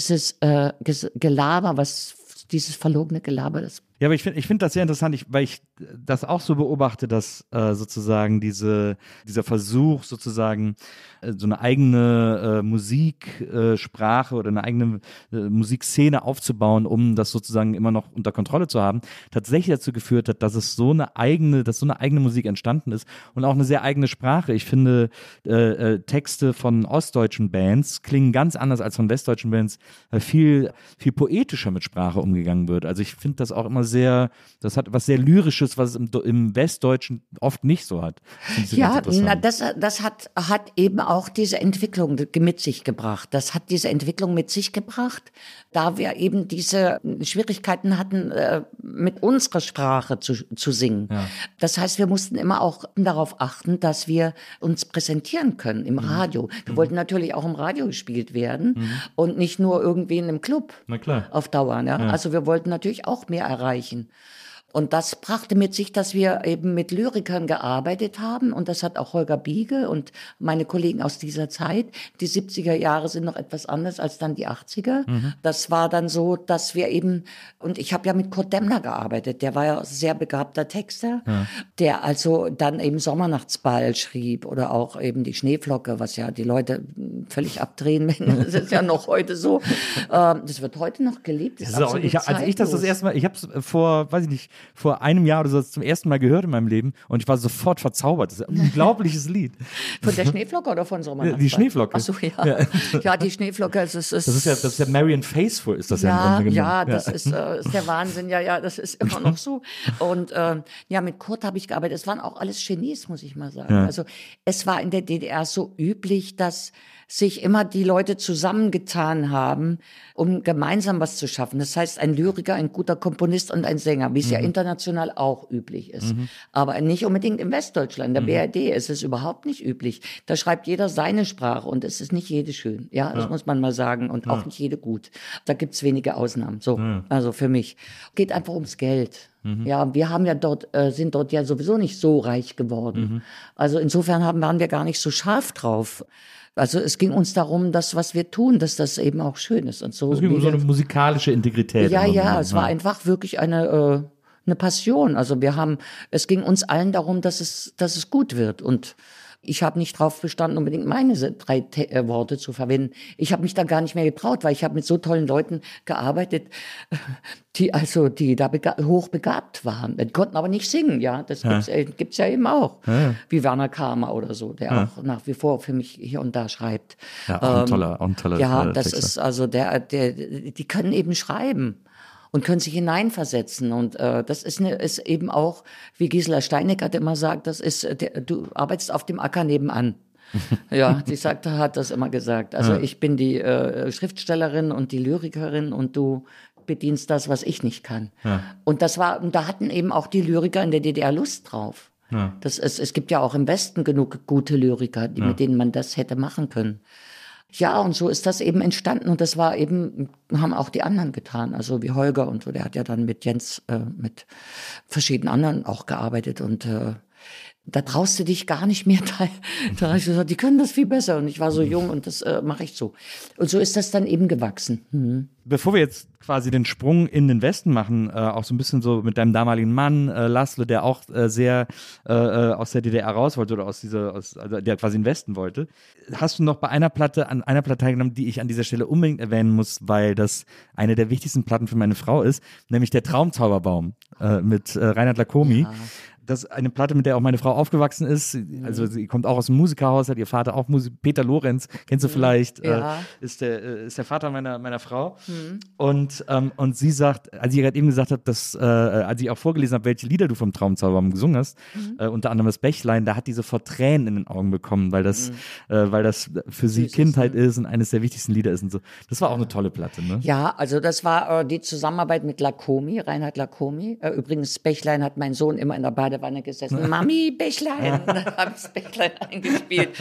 Gelaber, dieses verlogene Gelaber, das. Ja, aber ich find das sehr interessant, weil ich das auch so beobachte, dass sozusagen dieser Versuch, sozusagen so eine eigene Musiksprache oder eine eigene Musikszene aufzubauen, um das sozusagen immer noch unter Kontrolle zu haben, tatsächlich dazu geführt hat, dass so eine eigene Musik entstanden ist und auch eine sehr eigene Sprache. Ich finde, Texte von ostdeutschen Bands klingen ganz anders als von westdeutschen Bands, weil viel, viel poetischer mit Sprache umgegangen wird. Also ich finde das auch immer das hat was sehr Lyrisches, was es im Westdeutschen oft nicht so hat. Ja, das hat eben auch diese Entwicklung mit sich gebracht. Das hat diese Entwicklung mit sich gebracht, da wir eben diese Schwierigkeiten hatten, mit unserer Sprache zu singen. Ja. Das heißt, wir mussten immer auch darauf achten, dass wir uns präsentieren können im Radio. Wir wollten natürlich auch im Radio gespielt werden und nicht nur irgendwie in einem Club. Na klar. Auf Dauer. Ja? Ja. Also wir wollten natürlich auch mehr erreichen. Und das brachte mit sich, dass wir eben mit Lyrikern gearbeitet haben. Und das hat auch Holger Biege und meine Kollegen aus dieser Zeit. Die 70er Jahre sind noch etwas anders als dann die 80er. Das war dann so, dass wir eben, und ich habe ja mit Kurt Demmler gearbeitet. Der war ja sehr begabter Texter, der also dann eben Sommernachtsball schrieb oder auch eben die Schneeflocke, was ja die Leute völlig abdrehen. Das ist ja noch heute so. Das wird heute noch gelebt. Als ich das erste Mal, ich habe es vor einem Jahr oder so zum ersten Mal gehört in meinem Leben und ich war sofort verzaubert. Das ist ein unglaubliches Lied. Von der Schneeflocke oder von Sommernachtsball? Die Schneeflocke. Ach so, ja. Ja, die Schneeflocke. Das ist ja Marian Faithfull, ist das ja. Ja, Ja, das ist der Wahnsinn. Ja, das ist immer noch so. Und mit Kurt habe ich gearbeitet. Es waren auch alles Genies, muss ich mal sagen. Ja. Also es war in der DDR so üblich, dass sich immer die Leute zusammengetan haben, um gemeinsam was zu schaffen. Das heißt, ein Lyriker, ein guter Komponist und ein Sänger, wie es ja international auch üblich ist. Aber nicht unbedingt in Westdeutschland. In der BRD ist es überhaupt nicht üblich. Da schreibt jeder seine Sprache und es ist nicht jede schön. Ja, das muss man mal sagen. Und auch nicht jede gut. Da gibt's wenige Ausnahmen. So, also für mich. Geht einfach ums Geld. Ja, wir haben ja sind dort ja sowieso nicht so reich geworden. Also insofern waren wir gar nicht so scharf drauf. Also es ging uns darum, dass was wir tun, dass das eben auch schön ist und so. Es ging um so eine musikalische Integrität. Ja, es war einfach wirklich eine Passion. Also es ging uns allen darum, dass es gut wird. Und ich habe nicht drauf bestanden, unbedingt meine 3 Worte zu verwenden. Ich habe mich da gar nicht mehr getraut, weil ich habe mit so tollen Leuten gearbeitet, die da hochbegabt waren. Die konnten aber nicht singen, ja. Das gibt's ja eben auch. Ja. Wie Werner Karma oder so, der auch nach wie vor für mich hier und da schreibt. Ja, auch ein toller Ja, das Texter. ist also die können eben schreiben. Und können sich hineinversetzen. Und das ist eben auch, wie Gisela Steineckert immer sagt, du arbeitest auf dem Acker nebenan. Ja, hat das immer gesagt. Also ich bin die Schriftstellerin und die Lyrikerin und du bedienst das, was ich nicht kann. Ja. Und da hatten eben auch die Lyriker in der DDR Lust drauf. Ja. Es gibt ja auch im Westen genug gute Lyriker, mit denen man das hätte machen können. Ja, und so ist das eben entstanden und das haben auch die anderen getan, also wie Holger und so, der hat ja dann mit Jens, mit verschiedenen anderen auch gearbeitet und da traust du dich gar nicht mehr, da habe ich gesagt, die können das viel besser und ich war so jung und das mache ich so. Und so ist das dann eben gewachsen. Bevor wir jetzt quasi den Sprung in den Westen machen, auch so ein bisschen so mit deinem damaligen Mann, Laszlo, der auch sehr aus der DDR raus wollte oder also der quasi in den Westen wollte, hast du noch bei einer Platte teilgenommen, die ich an dieser Stelle unbedingt erwähnen muss, weil das eine der wichtigsten Platten für meine Frau ist, nämlich der Traumzauberbaum mit Reinhard Lacomi. Ja. das ist eine Platte, mit der auch meine Frau aufgewachsen ist. Also sie kommt auch aus dem Musikerhaushalt, ihr Vater auch Peter Lorenz, kennst du vielleicht, ist der Vater meiner Frau. Und sie sagt, als ich gerade eben gesagt habe, dass, als ich auch vorgelesen habe, welche Lieder du vom Traumzauberbaum gesungen hast, unter anderem das Bächlein, da hat die sofort Tränen in den Augen bekommen, weil das für sie Kindheit ist und eines der wichtigsten Lieder ist und so. Das war auch eine tolle Platte, ne? Ja, also das war die Zusammenarbeit mit Lacomi, Reinhard Lacomi. Übrigens, Bächlein hat mein Sohn immer in der Badewanne gesessen. Mami, Bächlein. Dann habe ich das Bächlein eingespielt.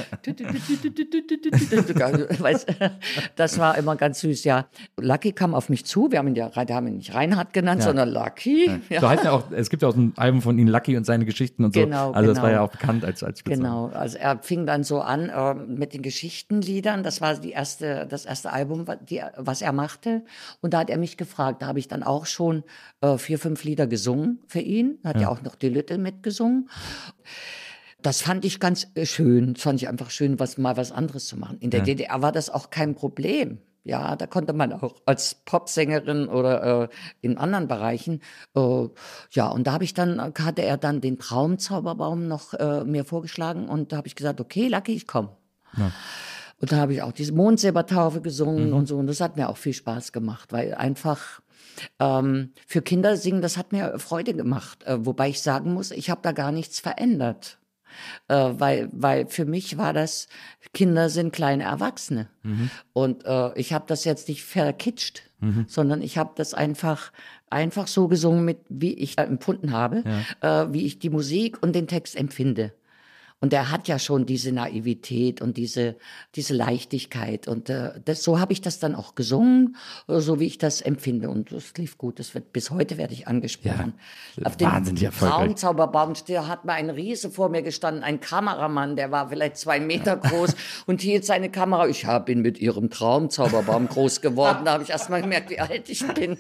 Das war immer ganz süß, ja. Lucky kam auf mich zu. Wir haben ihn nicht Reinhard genannt, sondern Lucky. Ja. So heißt ja auch, es gibt ja auch ein Album von ihm, Lucky und seine Geschichten und so. Genau, also das war ja auch bekannt als Genau, also er fing dann so an mit den Geschichtenliedern. Das war das erste Album, was er machte. Und da hat er mich gefragt. Da habe ich dann auch schon 4, 5 Lieder gesungen für ihn. Hat ja auch noch die Little mitgesungen. Das fand ich ganz schön. Das fand ich einfach schön, mal was anderes zu machen. In der DDR war das auch kein Problem. Ja, da konnte man auch als Popsängerin oder in anderen Bereichen, und da hatte er dann den Traumzauberbaum noch mir vorgeschlagen und da habe ich gesagt, okay, Lucky, ich komme. Ja. Und da habe ich auch diese Mondsilbertaufe gesungen und so und das hat mir auch viel Spaß gemacht, weil einfach für Kinder singen, das hat mir Freude gemacht, wobei ich sagen muss, ich habe da gar nichts verändert. Weil für mich war das, Kinder sind kleine Erwachsene. Und ich habe das jetzt nicht verkitscht, sondern ich habe das einfach so gesungen, wie ich empfunden habe, wie ich die Musik und den Text empfinde. Und er hat ja schon diese Naivität und diese Leichtigkeit. Und so habe ich das dann auch gesungen, so wie ich das empfinde. Und das lief gut. Bis heute werde ich angesprochen. Ja, auf dem wahnsinnig erfolgreich. Traumzauberbaum hat mal ein Riese vor mir gestanden, ein Kameramann, der war vielleicht 2 Meter groß und hielt seine Kamera. Ich bin mit ihrem Traumzauberbaum groß geworden. Da habe ich erst mal gemerkt, wie alt ich bin.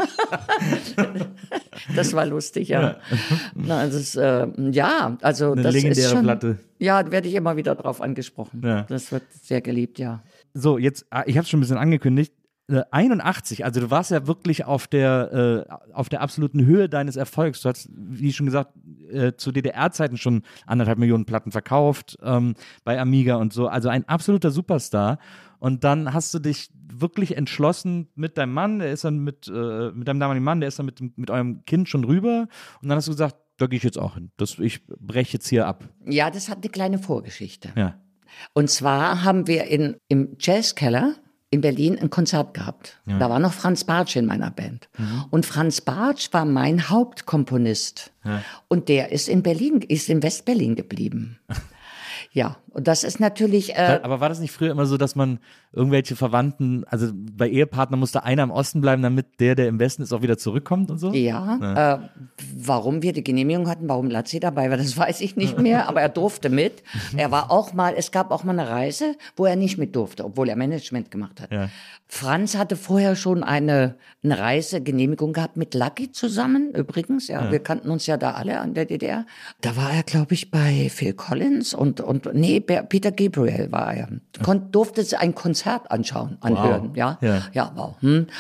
Das war lustig, ja. Na, das ist, also eine das legendäre ist schon, Platte. Ja, werde ich immer wieder drauf angesprochen. Ja. Das wird sehr geliebt, ja. So, jetzt, ich habe es schon ein bisschen angekündigt. 81, also du warst ja wirklich auf der absoluten Höhe deines Erfolgs. Du hast, wie schon gesagt, zu DDR-Zeiten schon 1,5 Millionen Platten verkauft, bei Amiga und so. Also ein absoluter Superstar. Und dann hast du dich wirklich entschlossen mit deinem Mann, der ist dann mit deinem damaligen Mann, der ist dann mit eurem Kind schon rüber. Und dann hast du gesagt, da gehe ich jetzt auch hin. Ich breche jetzt hier ab. Ja, das hat eine kleine Vorgeschichte. Ja. Und zwar haben wir im Jazzkeller in Berlin ein Konzert gehabt. Ja. Da war noch Franz Bartsch in meiner Band. Und Franz Bartsch war mein Hauptkomponist. Ja. Und der ist in West-Berlin geblieben. Ja, und das ist natürlich... aber war das nicht früher immer so, dass man irgendwelche Verwandten, also bei Ehepartnern musste einer im Osten bleiben, damit der im Westen ist, auch wieder zurückkommt und so? Ja, warum wir die Genehmigung hatten, warum Lazzi dabei war, das weiß ich nicht mehr, aber er durfte mit. Es gab auch mal eine Reise, wo er nicht mit durfte, obwohl er Management gemacht hat. Ja. Franz hatte vorher schon eine Reisegenehmigung gehabt mit Lucky zusammen, übrigens. Ja, wir kannten uns ja da alle an der DDR. Da war er, glaube ich, bei Phil Collins und Peter Gabriel war er. Durfte ein Konzert anhören. Wow. Ja, wow.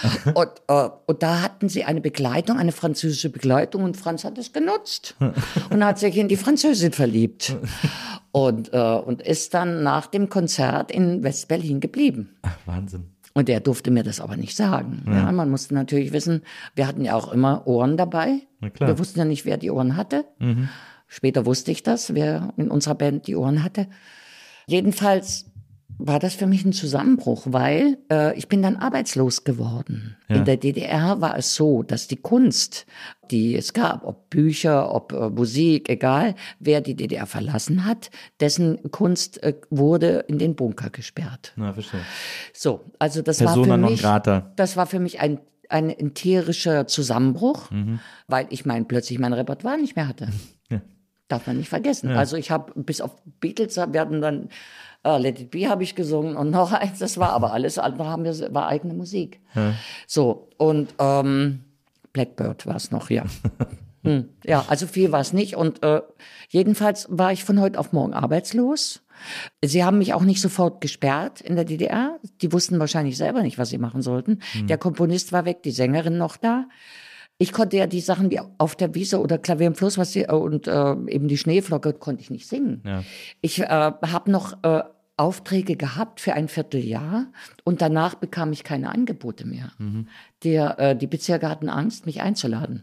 Und da hatten sie eine Begleitung, eine französische Begleitung und Franz hat es genutzt und hat sich in die Französin verliebt und ist dann nach dem Konzert in West-Berlin geblieben. Ach, Wahnsinn. Und der durfte mir das aber nicht sagen. Ja, man musste natürlich wissen, wir hatten ja auch immer Ohren dabei. Na klar. Wir wussten ja nicht, wer die Ohren hatte. Später wusste ich das, wer in unserer Band die Ohren hatte. Jedenfalls war das für mich ein Zusammenbruch, weil ich bin dann arbeitslos geworden. Ja. In der DDR war es so, dass die Kunst, die es gab, ob Bücher, ob Musik, egal, wer die DDR verlassen hat, dessen Kunst wurde in den Bunker gesperrt. Na, verstehe. So, also das Persona war für non mich, grata. das war für mich ein tierischer Zusammenbruch, weil ich plötzlich mein Repertoire nicht mehr hatte. Ja. Darf man nicht vergessen. Ja. Also ich habe bis auf Beatles, wir hatten dann Let It Be habe ich gesungen und noch eins, das war aber alles andere war eigene Musik. Ja. So, und Blackbird war es noch, ja. Ja, also viel war es nicht und jedenfalls war ich von heute auf morgen arbeitslos. Sie haben mich auch nicht sofort gesperrt in der DDR. Die wussten wahrscheinlich selber nicht, was sie machen sollten. Der Komponist war weg, die Sängerin noch da. Ich konnte ja die Sachen wie Auf der Wiese oder Klavier im Fluss und eben die Schneeflocke konnte ich nicht singen. Ja. Ich habe noch Aufträge gehabt für ein Vierteljahr und danach bekam ich keine Angebote mehr. Die Bezirke hatten Angst, mich einzuladen.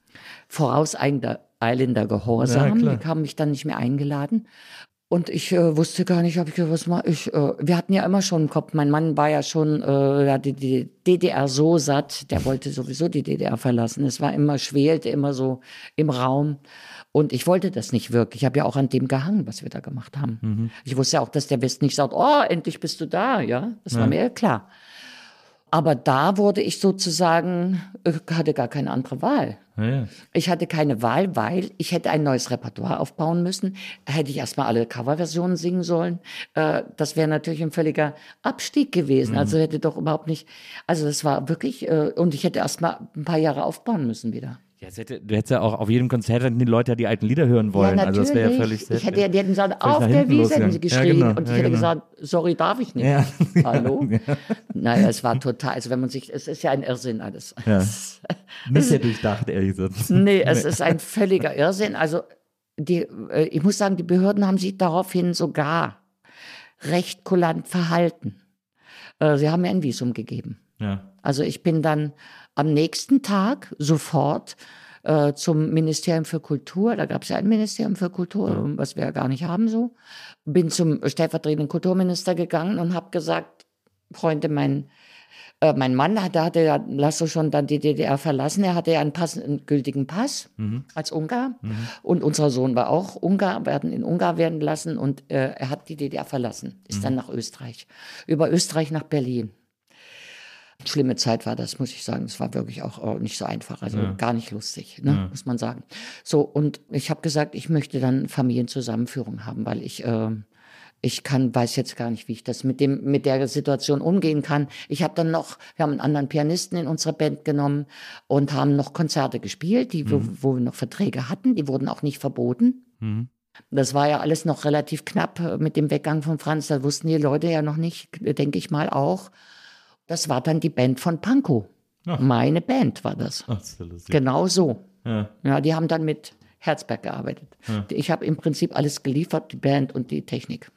Vorauseilender Gehorsam, Ja, die haben mich dann nicht mehr eingeladen. Und ich wusste gar nicht, was mache ich. Wir hatten ja immer schon im Kopf, mein Mann war ja schon die DDR so satt, der wollte sowieso die DDR verlassen. Es war immer, schwelte immer so im Raum. Und ich wollte das nicht wirklich. Ich habe ja auch an dem gehangen, was wir da gemacht haben. Ich wusste ja auch, dass der Westen nicht sagt, oh, endlich bist du da. Ja, das war mir ja klar. Aber da wurde ich sozusagen, hatte gar keine andere Wahl. Ja. Ich hatte keine Wahl, weil ich hätte ein neues Repertoire aufbauen müssen. Hätte ich erstmal alle Coverversionen singen sollen. Das wäre natürlich ein völliger Abstieg gewesen. Also hätte doch überhaupt nicht, also das war wirklich, und ich hätte erstmal ein paar Jahre aufbauen müssen wieder. Ja, du hättest ja auch auf jedem Konzert die Leute ja die alten Lieder hören wollen. Ja, Also das wäre ja natürlich. völlig Die hätten gesagt, auf nach der hinten Wiese hätten sie losgegangen. geschrien. Ja, genau. Und ich Ja, hätte genau. gesagt, sorry, darf ich nicht. Ja. Hallo? Naja, es war total, also wenn man sich, es ist ja ein Irrsinn alles. Ja. Nicht sehr durchdacht, ehrlich gesagt. Nee, es ist ein völliger Irrsinn. Also ich muss sagen, die Behörden haben sich daraufhin sogar recht kulant verhalten. Sie haben mir ein Visum gegeben. Ja. Also ich bin dann am nächsten Tag sofort zum Ministerium für Kultur, da gab es ja ein Ministerium für Kultur, was wir ja gar nicht haben so, bin zum stellvertretenden Kulturminister gegangen und habe gesagt, Freunde, mein Mann, der hatte ja, Lasso schon dann die DDR verlassen, er hatte ja einen gültigen Pass als Ungar und unser Sohn war auch Ungar, werden in Ungar werden lassen und er hat die DDR verlassen, ist dann nach Österreich, über Österreich nach Berlin. Schlimme Zeit war das, muss ich sagen. Es war wirklich auch nicht so einfach, also gar nicht lustig, ne, muss man sagen. So, und ich habe gesagt, ich möchte dann Familienzusammenführung haben, weil ich weiß jetzt gar nicht, wie ich das mit der Situation umgehen kann. Wir haben einen anderen Pianisten in unsere Band genommen und haben noch Konzerte gespielt, wo wir noch Verträge hatten, die wurden auch nicht verboten. Das war ja alles noch relativ knapp mit dem Weggang von Franz, da wussten die Leute ja noch nicht, denke ich mal auch. Das war dann die Band von Pankow. Ach. Meine Band war das. Ach, das ist ja lustig. Genau so. Ja. Ja, die haben dann mit Herzberg gearbeitet. Ja. Ich habe im Prinzip alles geliefert, die Band und die Technik.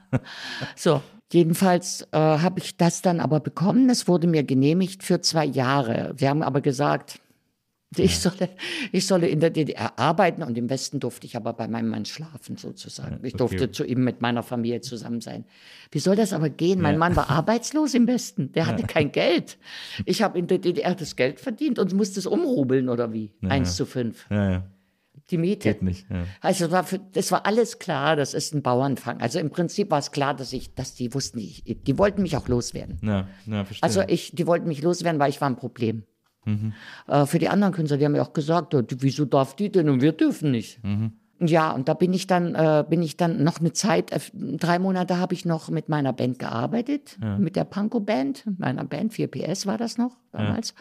So, jedenfalls habe ich das dann aber bekommen. Es wurde mir genehmigt für 2 Jahre. Sie haben aber gesagt, ich solle in der DDR arbeiten und im Westen durfte ich aber bei meinem Mann schlafen sozusagen. Ich durfte zu ihm mit meiner Familie zusammen sein. Wie soll das aber gehen? Mein Mann war arbeitslos im Westen. Der hatte kein Geld. Ich habe in der DDR das Geld verdient und musste es umrubeln oder wie? 1:5. Ja. Die Miete. Geht nicht. Ja. Also das war alles klar, das ist ein Bauernfang. Also im Prinzip war es klar, dass die wussten, die wollten mich auch loswerden. Ja, verstehe. Also die wollten mich loswerden, weil ich war ein Problem. Für die anderen Künstler, die haben mir auch gesagt, wieso darf die denn und wir dürfen nicht. Ja, und da bin ich dann noch eine Zeit, 3 Monate habe ich noch mit meiner Band gearbeitet, mit der Pankow-Band, meiner Band, 4PS war das noch damals.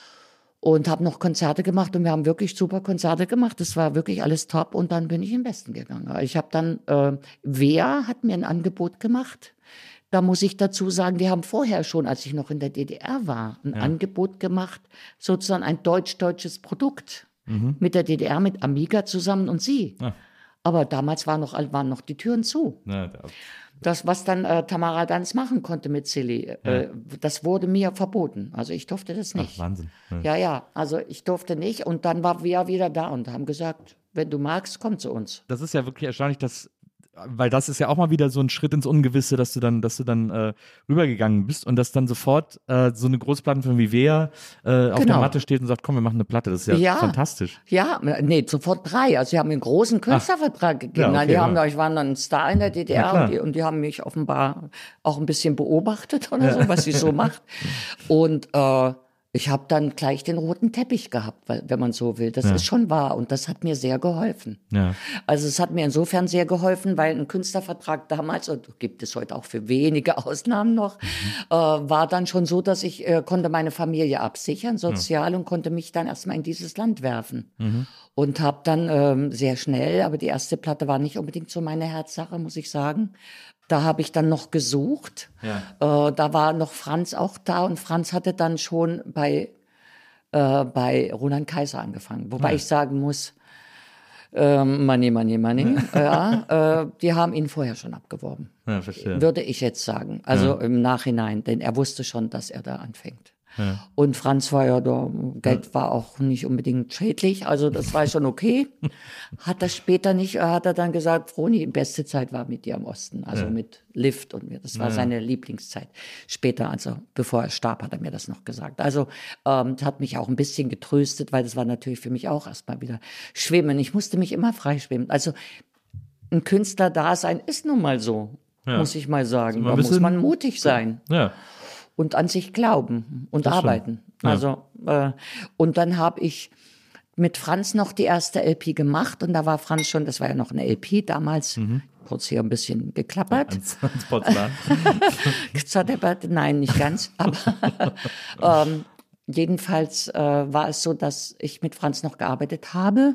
Und habe noch Konzerte gemacht und wir haben wirklich super Konzerte gemacht. Das war wirklich alles top und dann bin ich in den Westen gegangen. Ich habe dann, Wea hat mir ein Angebot gemacht. Da muss ich dazu sagen, die haben vorher schon, als ich noch in der DDR war, ein Angebot gemacht, sozusagen ein deutsches Produkt mit der DDR, mit Amiga zusammen und sie. Ah. Aber damals waren noch die Türen zu. Ja, Das, was dann Tamara Danz machen konnte mit Silly, das wurde mir verboten. Also ich durfte das nicht. Ach, Wahnsinn. Ja, also ich durfte nicht. Und dann war wir wieder da und haben gesagt, wenn du magst, komm zu uns. Das ist ja wirklich erstaunlich, weil das ist ja auch mal wieder so ein Schritt ins Ungewisse, dass du dann rübergegangen bist und dass dann sofort so eine Großplattenfirma wie Wea auf der Matte steht und sagt, komm, wir machen eine Platte. Das ist ja fantastisch. Ja, nee, sofort 3. Also sie haben mir einen großen Künstlervertrag gegeben. Ja, okay, Ich war dann ein Star in der DDR und die haben mich offenbar auch ein bisschen beobachtet oder so, was sie so macht. Und ich habe dann gleich den roten Teppich gehabt, wenn man so will. Das ist schon wahr und das hat mir sehr geholfen. Ja. Also es hat mir insofern sehr geholfen, weil ein Künstlervertrag damals, und gibt es heute auch für wenige Ausnahmen noch, war dann schon so, dass ich konnte meine Familie absichern, sozial, und konnte mich dann erstmal in dieses Land werfen. Und habe dann sehr schnell, aber die erste Platte war nicht unbedingt so meine Herzsache, muss ich sagen. Da habe ich dann noch gesucht. Da war noch Franz auch da und Franz hatte dann schon bei bei Roland Kaiser angefangen. Wobei ich sagen muss, Money. Ja, die haben ihn vorher schon abgeworben. Ja, verstehe. Würde ich jetzt sagen. Also im Nachhinein, denn er wusste schon, dass er da anfängt. Ja. Und Franz war Geld war auch nicht unbedingt schädlich, also das war schon okay. Hat er dann gesagt, Froni, beste Zeit war mit dir im Osten, also mit Lift und mir. Das war seine Lieblingszeit. Später, also bevor er starb, hat er mir das noch gesagt. Also das hat mich auch ein bisschen getröstet, weil das war natürlich für mich auch erstmal wieder Schwimmen. Ich musste mich immer freischwimmen. Also ein Künstler-Dasein ist nun mal so, muss ich mal sagen. Da muss man mutig sein. Ja. Und an sich glauben und das arbeiten. Ja. Also und dann habe ich mit Franz noch die erste LP gemacht und da war Franz schon, das war ja noch eine LP damals, kurz hier ein bisschen geklappert. Ans Porzellan. Nein, nicht ganz, aber jedenfalls war es so, dass ich mit Franz noch gearbeitet habe.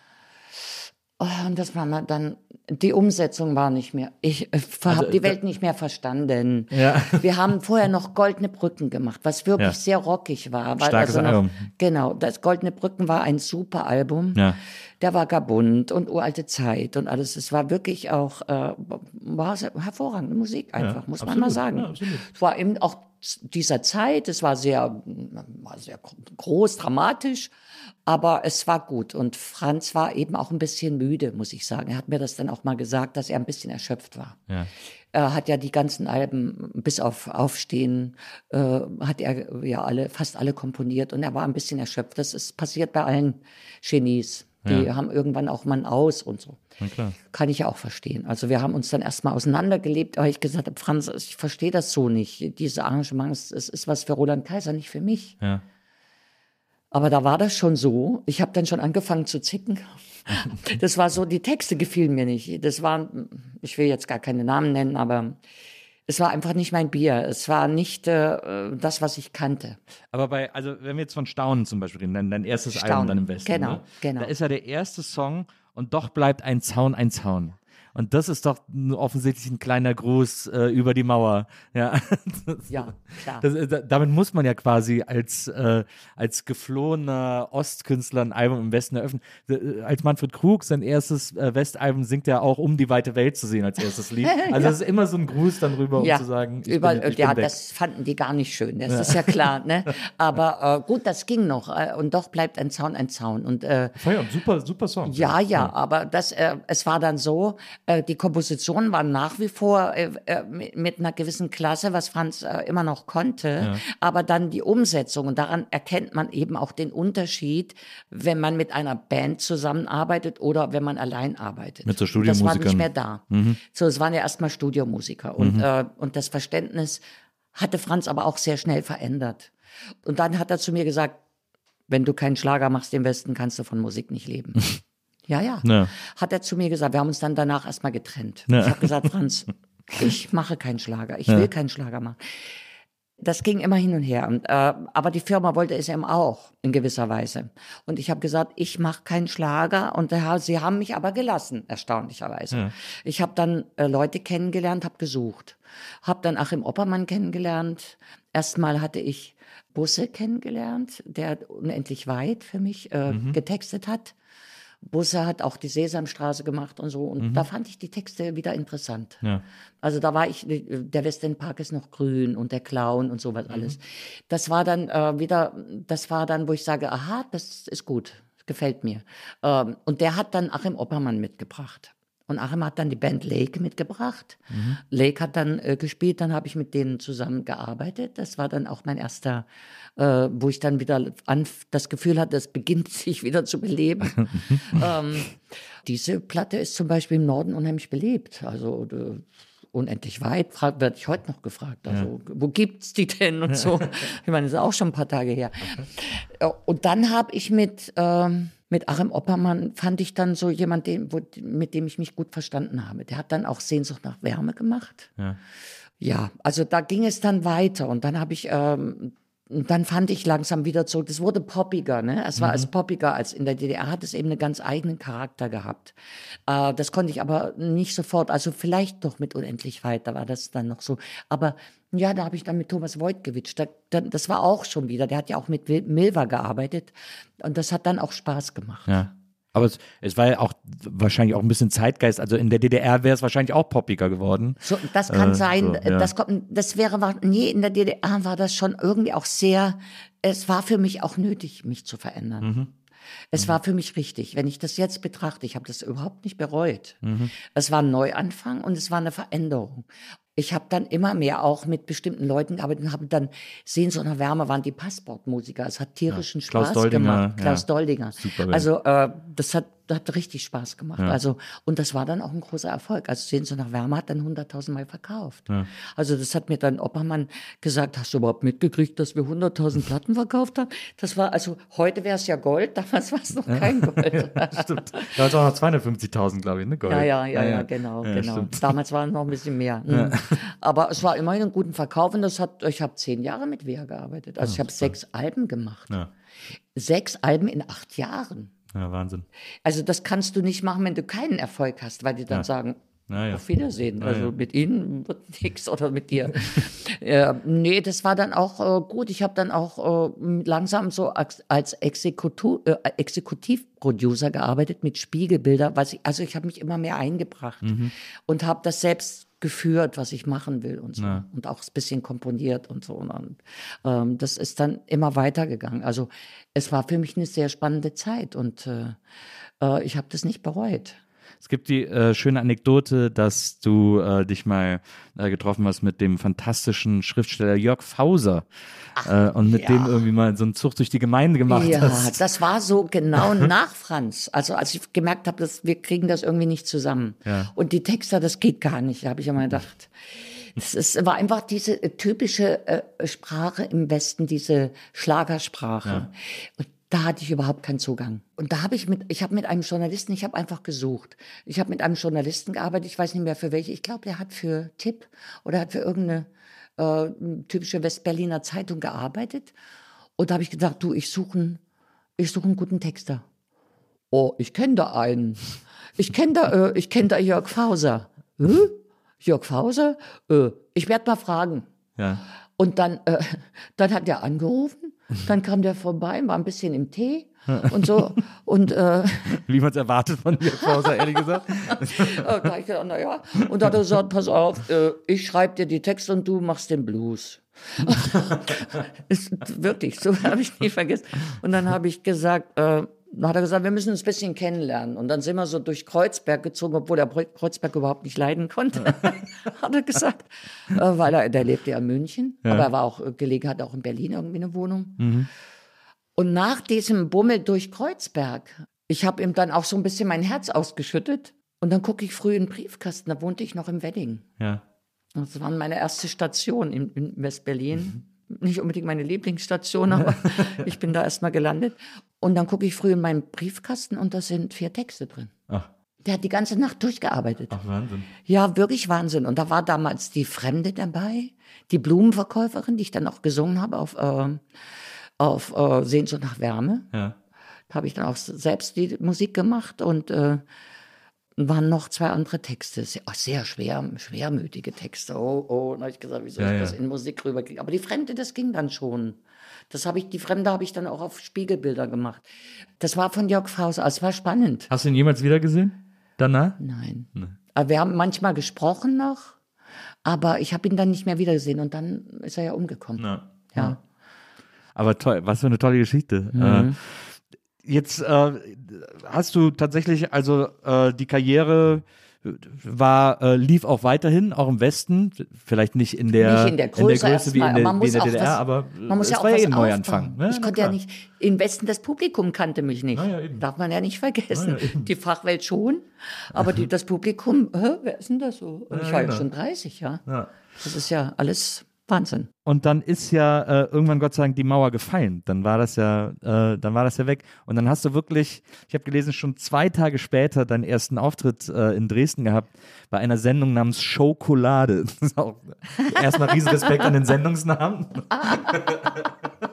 Und das war dann, die Umsetzung war nicht mehr. Ich habe die Welt nicht mehr verstanden. Ja. Wir haben vorher noch Goldene Brücken gemacht, was wirklich sehr rockig war. Starkes Album. Genau, das Goldene Brücken war ein super Album. Ja. Der Vagabund und Uralte Zeit und alles. Es war wirklich auch, war hervorragende Musik einfach, muss man mal sagen. Ja, es war eben auch dieser Zeit, es war sehr groß, dramatisch. Aber es war gut und Franz war eben auch ein bisschen müde, muss ich sagen. Er hat mir das dann auch mal gesagt, dass er ein bisschen erschöpft war. Ja. Er hat ja die ganzen Alben bis auf Aufstehen, hat er ja fast alle komponiert und er war ein bisschen erschöpft. Das ist passiert bei allen Genies. Die haben irgendwann auch mal aus und so. Klar. Kann ich ja auch verstehen. Also wir haben uns dann erstmal auseinandergelebt, aber ich gesagt habe, Franz, ich verstehe das so nicht. Diese Arrangements, es ist was für Roland Kaiser, nicht für mich. Ja. Aber da war das schon so. Ich habe dann schon angefangen zu zicken. Das war so, die Texte gefielen mir nicht. Das waren, ich will jetzt gar keine Namen nennen, aber es war einfach nicht mein Bier. Es war nicht das, was ich kannte. Aber wenn wir jetzt von Staunen zum Beispiel reden, dein erstes Album dann im Westen. Genau, ne? genau. Da ist ja der erste Song und doch bleibt ein Zaun ein Zaun. Und das ist doch offensichtlich ein kleiner Gruß über die Mauer. Ja, ja, klar. Damit muss man ja quasi als geflohener Ostkünstler ein Album im Westen eröffnen. Als Manfred Krug sein erstes Westalbum singt er auch, um die weite Welt zu sehen als erstes Lied. Also das ist immer so ein Gruß dann rüber, um zu sagen, ich bin weg. Das fanden die gar nicht schön, das ist ja klar. Ne? Aber gut, das ging noch. Und doch bleibt ein Zaun ein Zaun. Und, super Song. Ja, aber es war dann so, die Kompositionen waren nach wie vor mit einer gewissen Klasse, was Franz immer noch konnte, aber dann die Umsetzung und daran erkennt man eben auch den Unterschied, wenn man mit einer Band zusammenarbeitet oder wenn man allein arbeitet. Mit so Studiomusikern. Das war nicht mehr da. So, es waren ja erstmal Studiomusiker und das Verständnis hatte Franz aber auch sehr schnell verändert. Und dann hat er zu mir gesagt, wenn du keinen Schlager machst im Westen, kannst du von Musik nicht leben. Ja. Hat er zu mir gesagt. Wir haben uns dann danach erstmal getrennt. Ich habe gesagt, Franz, ich mache keinen Schlager. Ich will keinen Schlager machen. Das ging immer hin und her. Aber die Firma wollte es eben auch in gewisser Weise. Und ich habe gesagt, ich mache keinen Schlager. Und sie haben mich aber gelassen, erstaunlicherweise. Ja. Ich habe dann Leute kennengelernt, habe gesucht. Habe dann Achim Oppermann kennengelernt. Erstmal hatte ich Busse kennengelernt, der unendlich weit für mich getextet hat. Busse hat auch die Sesamstraße gemacht und so. Und da fand ich die Texte wieder interessant. Ja. Also da war der Westendpark ist noch grün und der Clown und sowas alles. Das war dann wo ich sage, aha, das ist gut, gefällt mir. Und der hat dann Achim Oppermann mitgebracht. Und Achim hat dann die Band Lake mitgebracht. Lake hat dann gespielt, dann habe ich mit denen zusammen gearbeitet. Das war dann auch mein erster, wo ich dann wieder das Gefühl hatte, es beginnt sich wieder zu beleben. Diese Platte ist zum Beispiel im Norden unheimlich belebt. Also unendlich weit, werde ich heute noch gefragt. Also, wo gibt's die denn und so? Ich meine, das ist auch schon ein paar Tage her. Und dann habe ich mit Achim Oppermann fand ich dann so jemand, mit dem ich mich gut verstanden habe. Der hat dann auch Sehnsucht nach Wärme gemacht. Ja, also da ging es dann weiter. Und dann habe ich Und dann fand ich langsam wieder zurück. Das wurde poppiger, ne? Es war als poppiger als in der DDR, hat es eben einen ganz eigenen Charakter gehabt. Das konnte ich aber nicht sofort, also vielleicht noch mit Unendlich weit, da war das dann noch so. Aber ja, da habe ich dann mit Thomas Wojtkiewicz, das war auch schon wieder, der hat ja auch mit Milva gearbeitet und das hat dann auch Spaß gemacht. Ja. Aber es war ja auch wahrscheinlich auch ein bisschen Zeitgeist. Also in der DDR wäre es wahrscheinlich auch poppiger geworden. So, das kann sein. So, ja. Das wäre, nee, in der DDR war das schon irgendwie auch sehr, es war für mich auch nötig, mich zu verändern. Es war für mich richtig. Wenn ich das jetzt betrachte, ich habe das überhaupt nicht bereut. Es war ein Neuanfang und es war eine Veränderung. Ich habe dann immer mehr auch mit bestimmten Leuten gearbeitet und habe dann Sehnsucht nach Wärme waren die Passportmusiker. Es hat tierischen Klaus Spaß Doldinger, gemacht. Klaus Doldinger. Super, ja. Also das hat richtig Spaß gemacht. Also und das war dann auch ein großer Erfolg. Also Sehnsucht nach Wärme hat dann 100.000 Mal verkauft. Ja. Also das hat mir dann Oppermann gesagt, hast du überhaupt mitgekriegt, dass wir 100.000 Platten verkauft haben? Das war, also heute wäre es ja Gold, damals war es noch kein Gold. Stimmt. Da war es auch noch 250.000, glaube ich, ne? Gold. Ja, genau. Stimmt. Damals war es noch ein bisschen mehr. Aber es war immerhin ein guten Verkauf und ich habe 10 Jahre mit Wehr gearbeitet. Also ich habe 6 Alben gemacht. Ja. 6 Alben in 8 Jahren. Ja, Wahnsinn. Also das kannst du nicht machen, wenn du keinen Erfolg hast, weil die dann sagen, auf Wiedersehen. Also mit ihnen wird nichts oder mit dir. Nee, das war dann auch gut. Ich habe dann auch langsam so als Exekutivproducer gearbeitet mit Spiegelbilder. Ich habe mich immer mehr eingebracht und habe das selbst geführt, was ich machen will und so. Ja. Und auch ein bisschen komponiert und so. Und das ist dann immer weitergegangen. Also es war für mich eine sehr spannende Zeit und ich habe das nicht bereut. Es gibt die schöne Anekdote, dass du dich mal getroffen hast mit dem fantastischen Schriftsteller Jörg Fauser und mit dem irgendwie mal so einen Zug durch die Gemeinde gemacht hast. Ja, das war so genau nach Franz. Also als ich gemerkt habe, dass wir kriegen das irgendwie nicht zusammen. Ja. Und die Texter, das geht gar nicht, habe ich immer gedacht. War einfach diese typische Sprache im Westen, diese Schlagersprache. Ja. Und da hatte ich überhaupt keinen Zugang. Und da habe ich mit einem Journalisten, ich habe einfach gesucht. Ich habe mit einem Journalisten gearbeitet, ich weiß nicht mehr für welche. Ich glaube, der hat für Tipp oder hat für irgendeine typische Westberliner Zeitung gearbeitet. Und da habe ich gedacht, du, ich suche einen guten Texter. Oh, ich kenne da einen. Ich kenne da Jörg Fauser. Jörg Fauser? Ich werde mal fragen. Ja. Und dann hat der angerufen. Dann kam der vorbei, war ein bisschen im Tee und so. Und, wie man es erwartet von Jörg Fauser, ehrlich gesagt. Da habe ich gedacht, naja. Und da hat er gesagt, pass auf, ich schreibe dir die Texte und du machst den Blues. Ist wirklich, so habe ich nie vergessen. Und dann habe ich gesagt, dann hat er gesagt, wir müssen uns ein bisschen kennenlernen. Und dann sind wir so durch Kreuzberg gezogen, obwohl er Kreuzberg überhaupt nicht leiden konnte, hat er gesagt. Weil der lebte ja in München, aber er war auch gelegen, hat auch in Berlin irgendwie eine Wohnung. Mhm. Und nach diesem Bummel durch Kreuzberg, ich habe ihm dann auch so ein bisschen mein Herz ausgeschüttet. Und dann gucke ich früh in den Briefkasten, da wohnte ich noch im Wedding. Ja. Das war meine erste Station in West-Berlin. Nicht unbedingt meine Lieblingsstation, aber ich bin da erstmal gelandet. Und dann gucke ich früh in meinen Briefkasten und da sind 4 Texte drin. Ach. Der hat die ganze Nacht durchgearbeitet. Ach, Wahnsinn. Ja, wirklich Wahnsinn. Und da war damals die Fremde dabei, die Blumenverkäuferin, die ich dann auch gesungen habe auf Sehnsucht nach Wärme. Ja. Da habe ich dann auch selbst die Musik gemacht und waren noch 2 andere Texte, sehr schwermütige Texte. Und habe ich gesagt, wie soll ich das in Musik rüberkriegen? Aber die Fremde, das ging dann schon. Die Fremde habe ich dann auch auf Spiegelbilder gemacht. Das war von Jörg Fauser, es war spannend. Hast du ihn jemals wieder gesehen? Danach? Nein. Aber wir haben manchmal gesprochen noch, aber ich habe ihn dann nicht mehr wiedergesehen und dann ist er ja umgekommen. Ja. Aber toll, was für eine tolle Geschichte. Mhm. Jetzt hast du tatsächlich, also die Karriere lief auch weiterhin, auch im Westen, vielleicht nicht in der Größe wie in der DDR, aber es war ja ein Neuanfang. Ne? Ich konnte ja nicht, im Westen das Publikum kannte mich nicht, darf man ja nicht vergessen. Die Fachwelt schon, aber das Publikum, wer ist denn das so? Und ich war ja schon 30, ja. Das ist ja alles Wahnsinn. Und dann ist ja irgendwann Gott sei Dank die Mauer gefallen. Dann war das ja weg. Und dann hast du wirklich, ich habe gelesen, schon 2 Tage später deinen ersten Auftritt in Dresden gehabt bei einer Sendung namens Schokolade. Das ist auch erstmal riesen Respekt an den Sendungsnamen.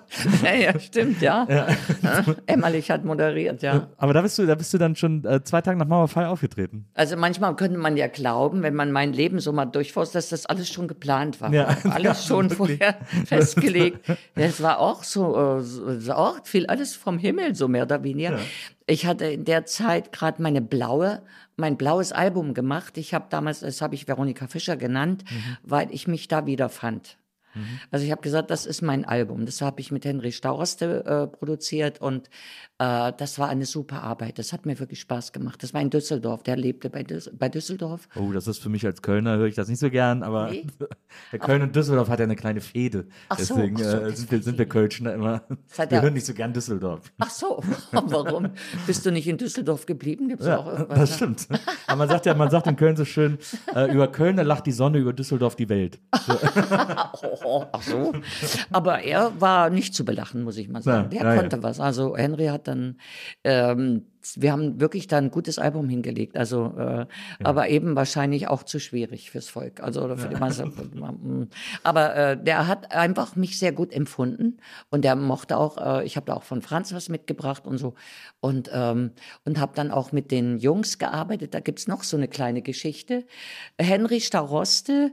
Ja, stimmt, ja. Emmerlich hat moderiert, ja. Aber da bist du dann schon 2 Tage nach Mauerfall aufgetreten. Also manchmal könnte man ja glauben, wenn man mein Leben so mal durchforstet, dass das alles schon geplant war. Ja. Alles schon vorher festgelegt. Es war auch so, fiel alles vom Himmel, so mehr oder weniger. Ja. Ich hatte in der Zeit gerade mein blaues Album gemacht. Ich habe damals, das habe ich Veronika Fischer genannt, weil ich mich da wiederfand. Also ich habe gesagt, das ist mein Album. Das habe ich mit Henry Stauroste produziert und das war eine super Arbeit. Das hat mir wirklich Spaß gemacht. Das war in Düsseldorf. Der lebte bei Düsseldorf. Oh, das ist für mich als Kölner, höre ich das nicht so gern, aber nee? Köln und Düsseldorf hat ja eine kleine Fehde. Deswegen sind wir Kölschner immer, wir hören nicht so gern Düsseldorf. Ach so, warum? Bist du nicht in Düsseldorf geblieben? Gibt's auch irgendwas? Das stimmt. Aber man sagt in Köln so schön, über Köln lacht die Sonne, über Düsseldorf die Welt. So. Ach so. Aber er war nicht zu belachen, muss ich mal sagen. Der konnte was. Also Henry hat dann, wir haben wirklich da ein gutes Album hingelegt. Also, aber eben wahrscheinlich auch zu schwierig fürs Volk. Also oder für die Masse. Aber der hat einfach mich sehr gut empfunden und der mochte auch. Ich habe da auch von Franz was mitgebracht und so und habe dann auch mit den Jungs gearbeitet. Da gibt's noch so eine kleine Geschichte. Henry Stauroste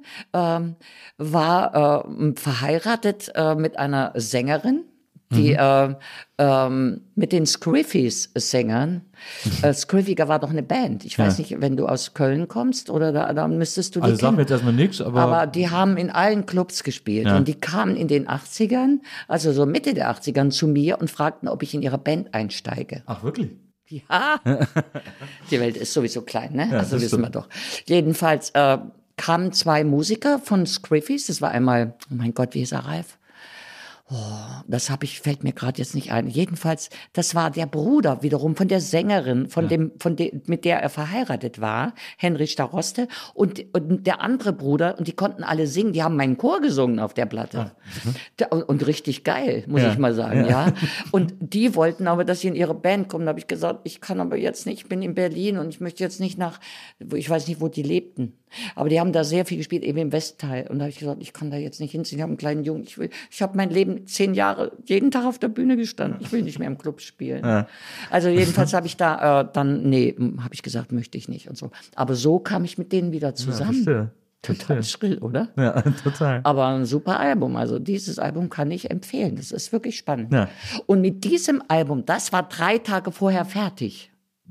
war verheiratet mit einer Sängerin, die mit den Scriffys-Sängern, Scriffiger war doch eine Band. Ich weiß nicht, wenn du aus Köln kommst oder da müsstest du die kennen. Also sag mir jetzt erstmal nichts, aber die haben in allen Clubs gespielt und die kamen in den 80ern, also so Mitte der 80ern zu mir und fragten, ob ich in ihre Band einsteige. Ach, wirklich? Ja. Die Welt ist sowieso klein, ne? Ja, also wissen wir doch. Jedenfalls kamen 2 Musiker von Scriffys. Das war einmal, oh mein Gott, wie hieß er, Ralf? Das fällt mir gerade jetzt nicht ein. Jedenfalls, das war der Bruder wiederum von der Sängerin, mit der er verheiratet war, Henry Stauroste, und der andere Bruder, und die konnten alle singen, die haben meinen Chor gesungen auf der Platte. Und richtig geil, muss ich mal sagen, ja. Und die wollten aber, dass ich in ihre Band komme. Da habe ich gesagt, ich kann aber jetzt nicht, ich bin in Berlin und ich möchte jetzt nicht ich weiß nicht, wo die lebten. Aber die haben da sehr viel gespielt, eben im Westteil. Und da habe ich gesagt, ich kann da jetzt nicht hinziehen. Ich habe einen kleinen Jungen. Ich habe mein Leben 10 Jahre jeden Tag auf der Bühne gestanden. Ich will nicht mehr im Club spielen. Ja. Also jedenfalls habe ich da habe ich gesagt, möchte ich nicht und so. Aber so kam ich mit denen wieder zusammen. Ja, total schrill, oder? Ja, total. Aber ein super Album. Also dieses Album kann ich empfehlen. Das ist wirklich spannend. Ja. Und mit diesem Album, das war 3 Tage vorher fertig.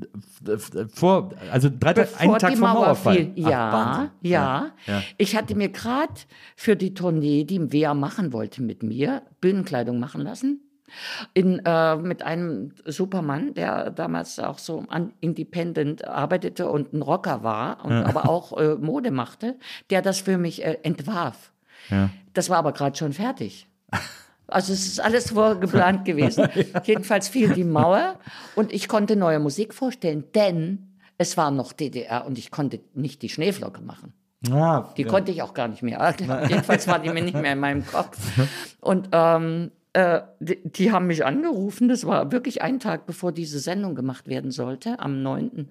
Also einen Tag vor Mauerfall. Ja. Ich hatte mir gerade für die Tournee, die Wea machen wollte mit mir, Bühnenkleidung machen lassen. Mit einem Supermann, der damals auch so independent arbeitete und ein Rocker war, aber auch Mode machte, der das für mich entwarf. Ja. Das war aber gerade schon fertig. Also es ist alles vorgeplant gewesen. Jedenfalls fiel die Mauer und ich konnte neue Musik vorstellen, denn es war noch DDR und ich konnte nicht die Schneeflocke machen. Die konnte ich auch gar nicht mehr. Jedenfalls war die mir nicht mehr in meinem Kopf. Und die haben mich angerufen, das war wirklich ein Tag, bevor diese Sendung gemacht werden sollte, am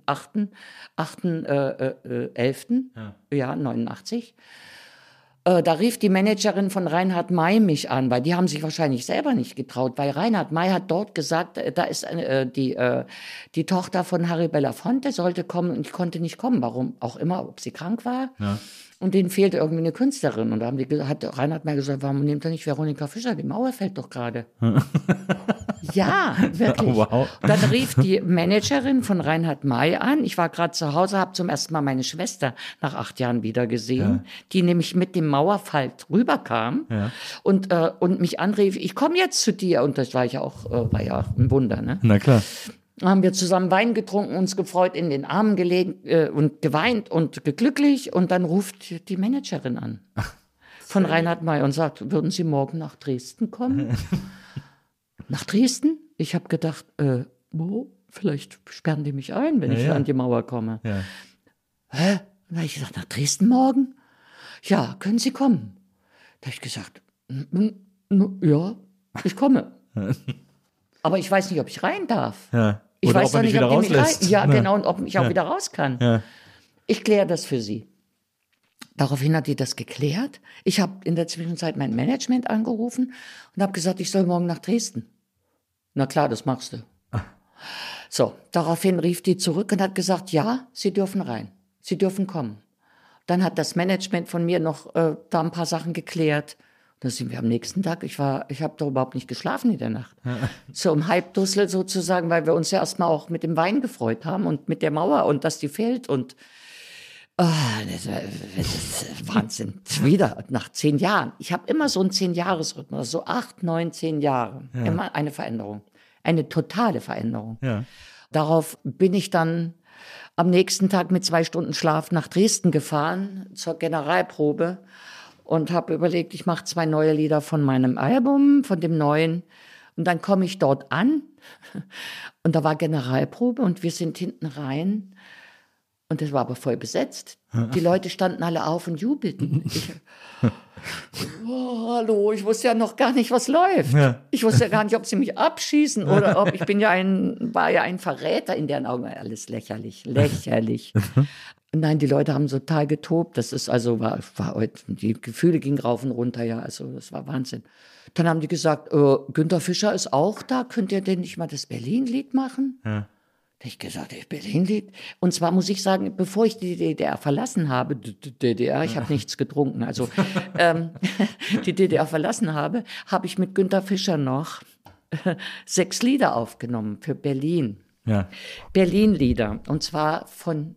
9.11. 89. Da rief die Managerin von Reinhard May mich an, weil die haben sich wahrscheinlich selber nicht getraut, weil Reinhard May hat dort gesagt, da ist die Tochter von Harry Belafonte sollte kommen und ich konnte nicht kommen, warum auch immer, ob sie krank war. Ja. Und denen fehlte irgendwie eine Künstlerin. Und da hat Reinhard May gesagt, warum nimmt er nicht Veronika Fischer? Die Mauer fällt doch gerade. Ja, wirklich. Wow. Dann rief die Managerin von Reinhard May an. Ich war gerade zu Hause, habe zum ersten Mal meine Schwester nach 8 Jahren wieder gesehen, die nämlich mit dem Mauerfall rüberkam und mich anrief, ich komme jetzt zu dir. Und das war war ja ein Wunder, ne? Na klar. Haben wir zusammen Wein getrunken, uns gefreut, in den Armen gelegen und geweint und glücklich. Und dann ruft die Managerin an von Reinhard May und sagt, würden Sie morgen nach Dresden kommen? Nach Dresden? Ich habe gedacht, vielleicht sperren die mich ein, wenn ich an die Mauer komme. Ja. Hä? Dann habe ich gesagt, nach Dresden morgen? Ja, können Sie kommen? Da habe ich gesagt, ja, ich komme. Aber ich weiß nicht, ob ich rein darf. Ja. Ich weiß doch nicht, ob die mich rein. Ja, genau, und ob ich auch wieder raus kann. Ja. Ich kläre das für Sie. Daraufhin hat die das geklärt. Ich habe in der Zwischenzeit mein Management angerufen und habe gesagt, ich soll morgen nach Dresden. Na klar, das machst du. So, daraufhin rief die zurück und hat gesagt, ja, Sie dürfen rein. Sie dürfen kommen. Dann hat das Management von mir noch da ein paar Sachen geklärt. Da sind wir am nächsten Tag, ich habe doch überhaupt nicht geschlafen in der Nacht. So im Halbdussel sozusagen, weil wir uns ja erstmal auch mit dem Wein gefreut haben und mit der Mauer und dass die fällt und das ist Wahnsinn. Wieder nach 10 Jahren. Ich habe immer so einen 10-Jahres-Rhythmus, so 8, 9, 10 Jahre. Ja. Immer eine Veränderung. Eine totale Veränderung. Ja. Darauf bin ich dann am nächsten Tag mit 2 Stunden Schlaf nach Dresden gefahren zur Generalprobe und habe überlegt, ich mache 2 neue Lieder von meinem Album, von dem neuen. Und dann komme ich dort an und da war Generalprobe und wir sind hinten rein. Und das war aber voll besetzt. Die Leute standen alle auf und jubelten. Hallo, ich wusste ja noch gar nicht, was läuft. Ja. Ich wusste ja gar nicht, ob sie mich abschießen oder ob ich war ja ein Verräter in deren Augen. Alles lächerlich. Nein, die Leute haben total getobt. Das ist also, die Gefühle gingen rauf und runter, ja. Also, das war Wahnsinn. Dann haben die gesagt, Günther Fischer ist auch da. Könnt ihr denn nicht mal das Berlin-Lied machen? Ja. Da habe ich gesagt, das Berlin-Lied. Und zwar muss ich sagen, bevor ich die DDR verlassen habe, ich habe nichts getrunken, also die DDR verlassen habe ich mit Günther Fischer noch 6 Lieder aufgenommen für Berlin. Ja. Berlin-Lieder. Und zwar von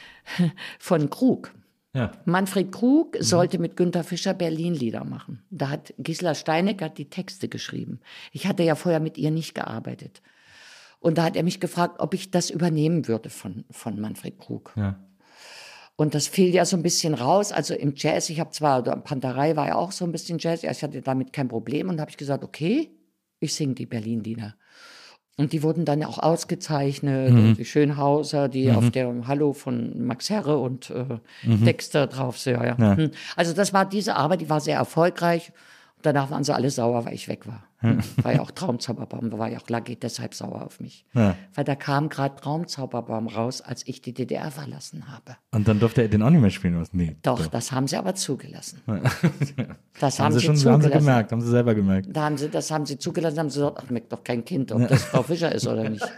Krug. Ja. Manfred Krug sollte mit Günther Fischer Berlin-Lieder machen. Da hat Gisela Steinecker die Texte geschrieben. Ich hatte ja vorher mit ihr nicht gearbeitet. Und da hat er mich gefragt, ob ich das übernehmen würde von Manfred Krug. Ja. Und das fiel ja so ein bisschen raus. Also im Jazz, Panterei war ja auch so ein bisschen Jazz. Ich hatte damit kein Problem. Und da habe ich gesagt, okay, ich singe die Berlin-Lieder. Und die wurden dann auch ausgezeichnet. Und die Schönhauser, die auf der Hallo von Max Herre und Dexter drauf sind. Ja. Also das war diese Arbeit, die war sehr erfolgreich. Danach waren sie alle sauer, weil ich weg war. War ja auch Traumzauberbaum, da war ja auch Laggy deshalb sauer auf mich. Ja. Weil da kam gerade Traumzauberbaum raus, als ich die DDR verlassen habe. Und dann durfte er den auch nicht mehr spielen? Was? Nee, doch, das haben sie aber zugelassen. Das haben sie gemerkt, haben sie selber gemerkt. Das haben sie zugelassen, haben sie gesagt, ach, merkt doch kein Kind, ob das Frau Fischer ist oder nicht.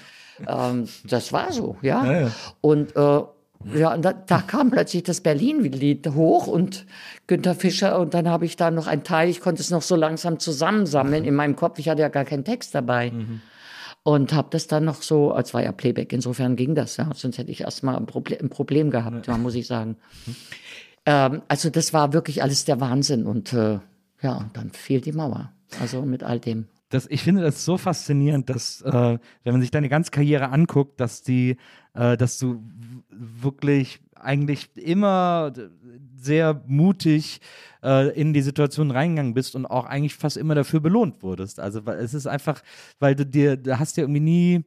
Das war so, ja. Und und da kam plötzlich das Berlin-Lied hoch und Günther Fischer und dann habe ich da noch einen Teil, ich konnte es noch so langsam zusammensammeln in meinem Kopf, ich hatte ja gar keinen Text dabei und habe das dann noch so, als war ja Playback, insofern ging das, ja, sonst hätte ich erstmal ein Problem gehabt, ja, muss ich sagen. Also das war wirklich alles der Wahnsinn und dann fiel die Mauer, also mit all dem. Ich finde das so faszinierend, dass, wenn man sich deine ganze Karriere anguckt, dass du wirklich eigentlich immer sehr mutig in die Situation reingegangen bist und auch eigentlich fast immer dafür belohnt wurdest. Also es ist einfach, weil da hast ja irgendwie nie,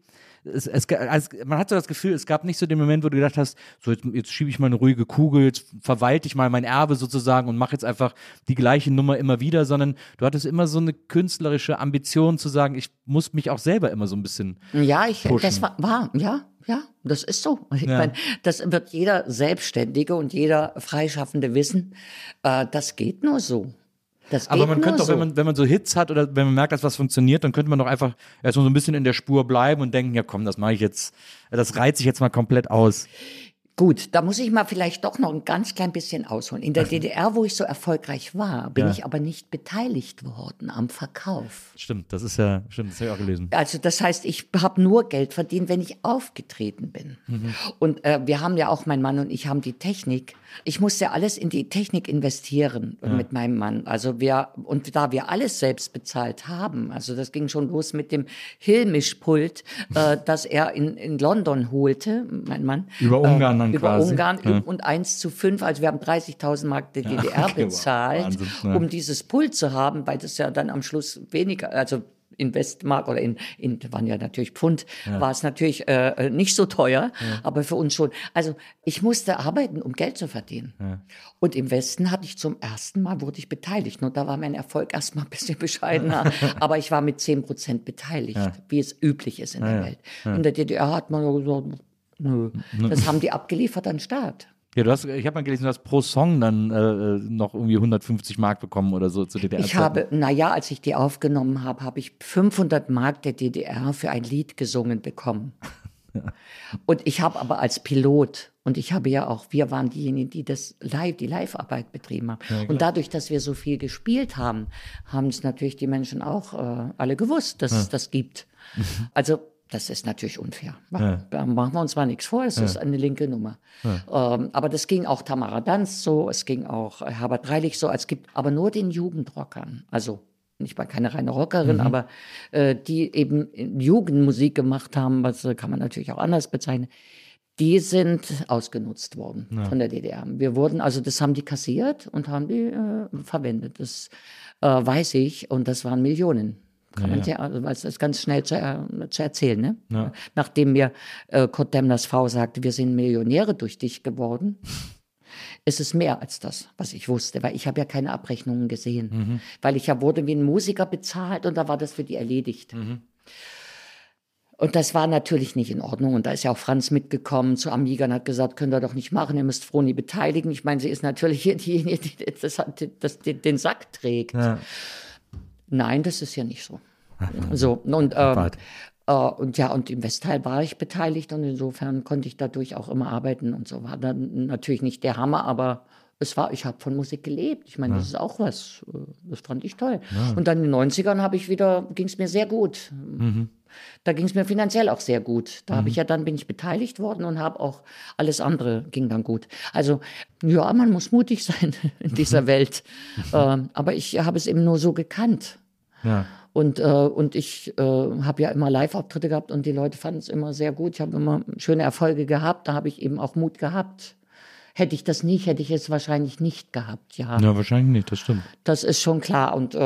man hat so das Gefühl, es gab nicht so den Moment, wo du gedacht hast, so jetzt schiebe ich mal eine ruhige Kugel, jetzt verwalte ich mal mein Erbe sozusagen und mache jetzt einfach die gleiche Nummer immer wieder, sondern du hattest immer so eine künstlerische Ambition zu sagen, ich muss mich auch selber immer so ein bisschen pushen. Das war, das ist so. Ich meine, das wird jeder Selbstständige und jeder Freischaffende wissen, das geht nur so. Aber man könnte doch, wenn man so Hits hat oder wenn man merkt, dass was funktioniert, dann könnte man doch einfach erstmal so ein bisschen in der Spur bleiben und denken, ja komm, das mache ich jetzt, das reizt sich jetzt mal komplett aus. Gut, da muss ich mal vielleicht doch noch ein ganz klein bisschen ausholen. In der DDR, wo ich so erfolgreich war, bin ich aber nicht beteiligt worden am Verkauf. Stimmt, das habe ich auch gelesen. Also das heißt, ich habe nur Geld verdient, wenn ich aufgetreten bin. Und wir haben ja auch, mein Mann und ich haben die Technik. Ich musste alles in die Technik investieren mit meinem Mann. Also da wir alles selbst bezahlt haben, also das ging schon los mit dem Hill-Mischpult, das er in London holte, mein Mann. Über Ungarn dann über quasi. Ungarn und 1:5, also wir haben 30.000 Mark der DDR bezahlt, um dieses Pult zu haben, weil das ja dann am Schluss weniger, also in Westmark oder in waren ja natürlich Pfund, war es natürlich nicht so teuer, aber für uns schon. Also ich musste arbeiten, um Geld zu verdienen. Ja. Und im Westen wurde ich beteiligt. Nur da war mein Erfolg erstmal ein bisschen bescheidener, aber ich war mit 10% beteiligt, wie es üblich ist in der Welt. In der DDR hat man gesagt, nö, das haben die abgeliefert an den Staat. Ja, ich habe mal gelesen, du hast pro Song dann noch irgendwie 150 Mark bekommen oder so zu DDR. Ich habe, als ich die aufgenommen habe, habe ich 500 Mark der DDR für ein Lied gesungen bekommen. Und ich habe aber als Pilot, und ich habe ja auch, wir waren diejenigen, die die Live-Arbeit betrieben haben. Ja, und dadurch, dass wir so viel gespielt haben, haben es natürlich die Menschen auch alle gewusst, dass es das gibt. Also das ist natürlich unfair. Da machen wir uns zwar nichts vor, es ist eine linke Nummer. Aber das ging auch Tamara Danz so, es ging auch Herbert Reilich so, es gibt aber nur den Jugendrockern, also ich war keine reine Rockerin, aber die eben Jugendmusik gemacht haben, was kann man natürlich auch anders bezeichnen, die sind ausgenutzt worden von der DDR. Das haben die kassiert und haben die verwendet. Das weiß ich, und das waren Millionen. Kann man weil es ist ganz schnell zu erzählen. Ne? Ja. Nachdem mir Kurt Demners Frau sagte, wir sind Millionäre durch dich geworden, ist es mehr als das, was ich wusste, weil ich habe ja keine Abrechnungen gesehen. Weil ich wurde wie ein Musiker bezahlt und da war das für die erledigt. Und das war natürlich nicht in Ordnung. Und da ist ja auch Franz mitgekommen zu Amiga und hat gesagt, könnt ihr doch nicht machen, ihr müsst Froni beteiligen. Ich meine, sie ist natürlich hier diejenige, die den Sack trägt. Ja. Nein, das ist ja nicht so. So, und im Westteil war ich beteiligt und insofern konnte ich dadurch auch immer arbeiten und so. War dann natürlich nicht der Hammer, aber ich habe von Musik gelebt. Ich meine, das ist auch was, das fand ich toll. Ja. Und dann in den 90ern ging es mir sehr gut. Da ging es mir finanziell auch sehr gut. Da bin ich beteiligt worden und habe auch alles andere ging dann gut. Also, ja, man muss mutig sein in dieser Welt. Aber ich habe es eben nur so gekannt. Ja. Und ich habe ja immer Live-Auftritte gehabt und die Leute fanden es immer sehr gut. Ich habe immer schöne Erfolge gehabt. Da habe ich eben auch Mut gehabt. Hätte ich das nicht, hätte ich es wahrscheinlich nicht gehabt. Ja, wahrscheinlich nicht, das stimmt. Das ist schon klar. Und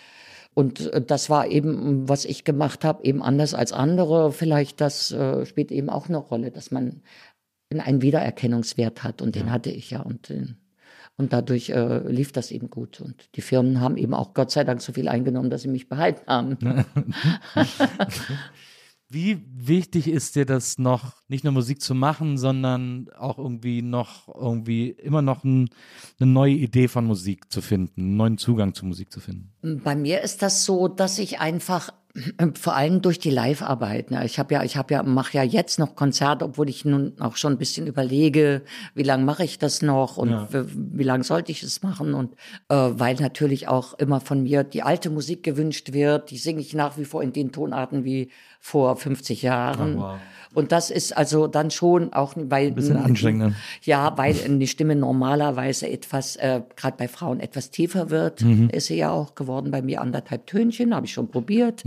das war eben, was ich gemacht habe, eben anders als andere. Vielleicht das spielt eben auch eine Rolle, dass man einen Wiedererkennungswert hat. Und den hatte ich ja. Und dadurch lief das eben gut. Und die Firmen haben eben auch Gott sei Dank so viel eingenommen, dass sie mich behalten haben. Wie wichtig ist dir das noch, nicht nur Musik zu machen, sondern auch immer noch eine neue Idee von Musik zu finden, einen neuen Zugang zu Musik zu finden? Bei mir ist das so, dass ich einfach vor allem durch die Live-Arbeit. Ne? Mache ja jetzt noch Konzerte, obwohl ich nun auch schon ein bisschen überlege, wie lange mache ich das noch und wie lange sollte ich es machen und weil natürlich auch immer von mir die alte Musik gewünscht wird, die singe ich nach wie vor in den Tonarten wie vor 50 Jahren. Oh, wow. Und das ist also dann schon auch, weil... Ein bisschen anstrengend. Ja, weil die Stimme normalerweise etwas, gerade bei Frauen etwas tiefer wird. Ist sie ja auch geworden, bei mir 1,5 Tönchen, habe ich schon probiert.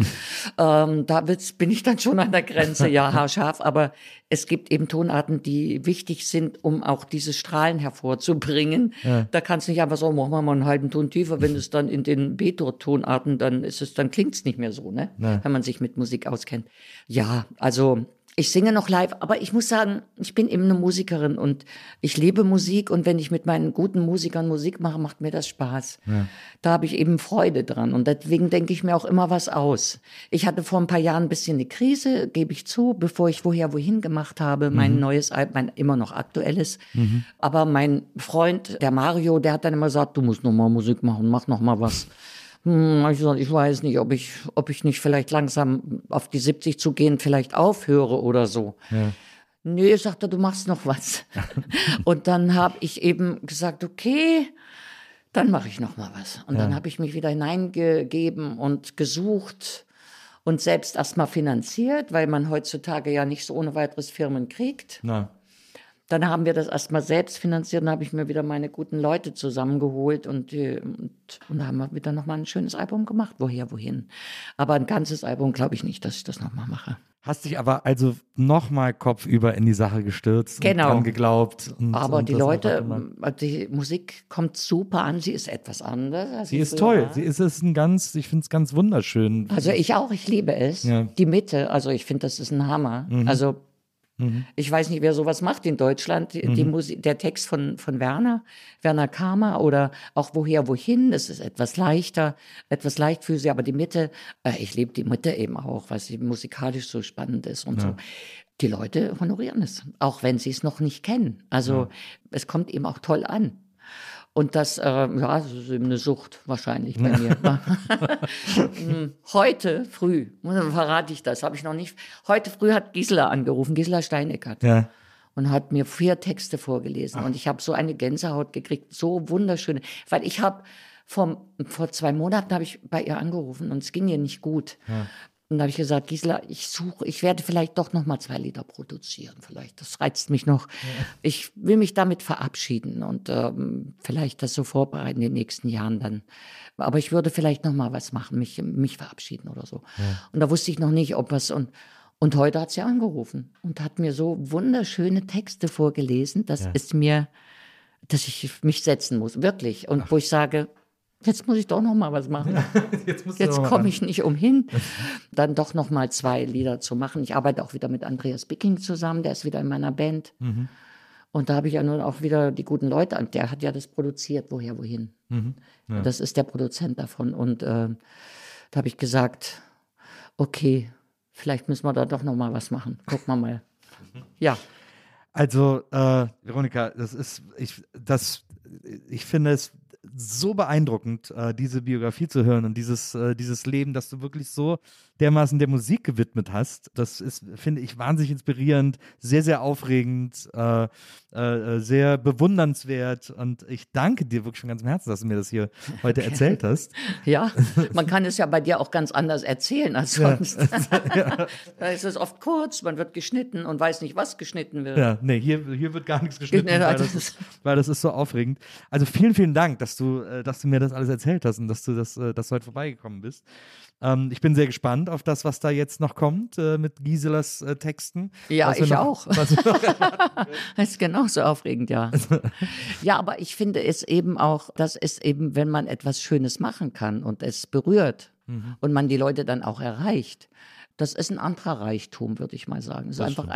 Bin ich dann schon an der Grenze, ja, haarscharf. Aber es gibt eben Tonarten, die wichtig sind, um auch diese Strahlen hervorzubringen. Ja. Da kannst du nicht einfach so, machen wir mal einen halben Ton tiefer. Wenn es dann in den B-Tonarten, dann klingt es nicht mehr so, ne? Ja. Wenn man sich mit Musik auskennt. Ja, also... Ich singe noch live, aber ich muss sagen, ich bin eben eine Musikerin und ich liebe Musik und wenn ich mit meinen guten Musikern Musik mache, macht mir das Spaß. Ja. Da habe ich eben Freude dran und deswegen denke ich mir auch immer was aus. Ich hatte vor ein paar Jahren ein bisschen eine Krise, gebe ich zu, bevor ich Woher Wohin gemacht habe, mein neues Album, mein immer noch aktuelles. Aber mein Freund, der Mario, der hat dann immer gesagt, du musst noch mal Musik machen, mach noch mal was. Ich weiß nicht, ob ich nicht vielleicht langsam auf die 70 zu gehen, vielleicht aufhöre oder so. Ja. Nö, sagte, du machst noch was. Und dann habe ich eben gesagt, okay, dann mache ich noch mal was. Und dann habe ich mich wieder hineingegeben und gesucht und selbst erstmal finanziert, weil man heutzutage ja nicht so ohne weiteres Firmen kriegt. Na. Dann haben wir das erstmal selbst finanziert, dann habe ich mir wieder meine guten Leute zusammengeholt und da haben wir wieder nochmal ein schönes Album gemacht, Woher Wohin. Aber ein ganzes Album glaube ich nicht, dass ich das nochmal mache. Hast dich aber also nochmal kopfüber in die Sache gestürzt und dran geglaubt. Aber die Leute, die Musik kommt super an, sie ist etwas anders. Sie ist toll, ich finde es ganz wunderschön. Also ich auch, ich liebe es. Ja. Die Mitte, also ich finde, das ist ein Hammer. Also ich weiß nicht, wer sowas macht in Deutschland. Die Musik, der Text von Werner Kamer oder auch Woher Wohin, das ist etwas leichter, etwas leichtfüßig, aber die Mitte, ich liebe die Mitte eben auch, weil sie musikalisch so spannend ist und so. die Leute honorieren es, auch wenn sie es noch nicht kennen. Also es kommt eben auch toll an. Und das, das ist eben eine Sucht wahrscheinlich bei mir. Heute früh, verrate ich das, habe ich noch nicht. Heute früh hat Gisela angerufen, Gisela Steineckert. Ja. Und hat mir 4 Texte vorgelesen. Und ich habe so eine Gänsehaut gekriegt, so wunderschöne. Weil ich habe vor 2 Monaten habe ich bei ihr angerufen und es ging ihr nicht gut. Ja. Und da habe ich gesagt, Gisela, ich werde vielleicht doch noch mal 2 Lieder produzieren. Vielleicht, das reizt mich noch. Ja. Ich will mich damit verabschieden und vielleicht das so vorbereiten in den nächsten Jahren dann. Aber ich würde vielleicht noch mal was machen, mich verabschieden oder so. Ja. Und da wusste ich noch nicht, ob was. Und heute hat sie angerufen und hat mir so wunderschöne Texte vorgelesen, dass ich mich setzen muss, wirklich. Und wo ich sage, jetzt muss ich doch noch mal was machen. Jetzt komme ich nicht umhin, dann doch noch mal 2 Lieder zu machen. Ich arbeite auch wieder mit Andreas Bicking zusammen, der ist wieder in meiner Band. Mhm. Und da habe ich ja nun auch wieder die guten Leute, der hat ja das produziert, wohin. Mhm. Ja. Das ist der Produzent davon. Und da habe ich gesagt, okay, vielleicht müssen wir da doch noch mal was machen. Gucken wir mal. Ja. Also, Veronika, ich finde es so beeindruckend, diese Biografie zu hören und dieses Leben, das du wirklich so dermaßen der Musik gewidmet hast. Das ist, finde ich, wahnsinnig inspirierend, sehr, sehr aufregend, sehr bewundernswert. Und ich danke dir wirklich von ganzem Herzen, dass du mir das hier heute erzählt hast. Ja, man kann es ja bei dir auch ganz anders erzählen als sonst. Ja. Da ist es oft kurz, man wird geschnitten und weiß nicht, was geschnitten wird. Ja, nee, hier wird gar nichts geschnitten, weil das ist so aufregend. Also vielen, vielen Dank, dass du mir das alles erzählt hast und dass du dass du heute vorbeigekommen bist. Ich bin sehr gespannt auf das, was da jetzt noch kommt mit Giselas Texten. Ja, ich auch. Das ist genauso aufregend, ja. Ja, aber ich finde es eben auch, das ist eben, wenn man etwas Schönes machen kann und es berührt und man die Leute dann auch erreicht. Das ist ein anderer Reichtum, würde ich mal sagen. Es ist einfach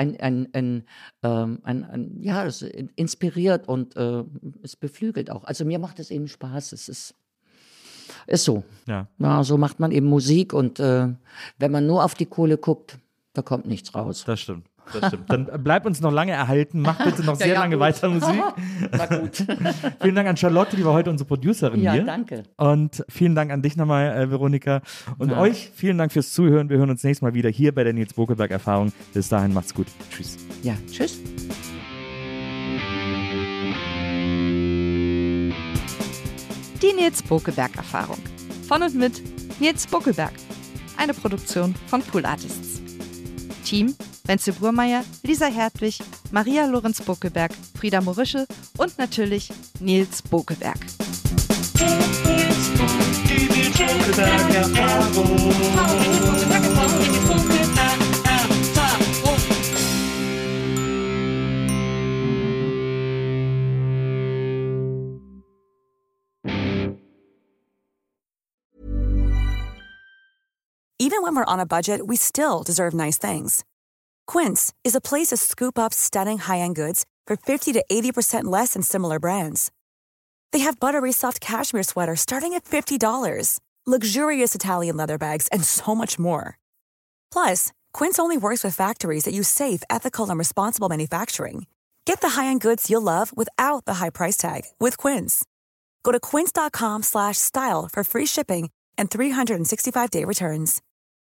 es inspiriert und es beflügelt auch. Also mir macht es eben Spaß. Es ist so. Ja, so macht man eben Musik und wenn man nur auf die Kohle guckt, da kommt nichts raus. Das stimmt. Dann bleib uns noch lange erhalten. Mach bitte noch sehr lange weiter Musik. Na gut. Vielen Dank an Charlotte, die war heute unsere Producerin hier. Ja, danke. Und vielen Dank an dich nochmal, Veronika. Und euch vielen Dank fürs Zuhören. Wir hören uns nächstes Mal wieder hier bei der Nils Bokelberg-Erfahrung. Bis dahin, macht's gut. Tschüss. Ja, tschüss. Die Nils Bokelberg-Erfahrung. Von und mit Nils Bokelberg. Eine Produktion von Pool Artists. Team: Wenzel Burmeier, Lisa Hertwig, Maria Lorenz Bokelberg, Frieda Morische und natürlich Nils Bokelberg. Die Nils Bokelberg-Erfahrung. Even when we're on a budget, we still deserve nice things. Quince is a place to scoop up stunning high-end goods for 50 to 80% less than similar brands. They have buttery soft cashmere sweaters starting at $50, luxurious Italian leather bags, and so much more. Plus, Quince only works with factories that use safe, ethical, and responsible manufacturing. Get the high-end goods you'll love without the high price tag with Quince. Go to quince.com/style for free shipping and 365-day returns.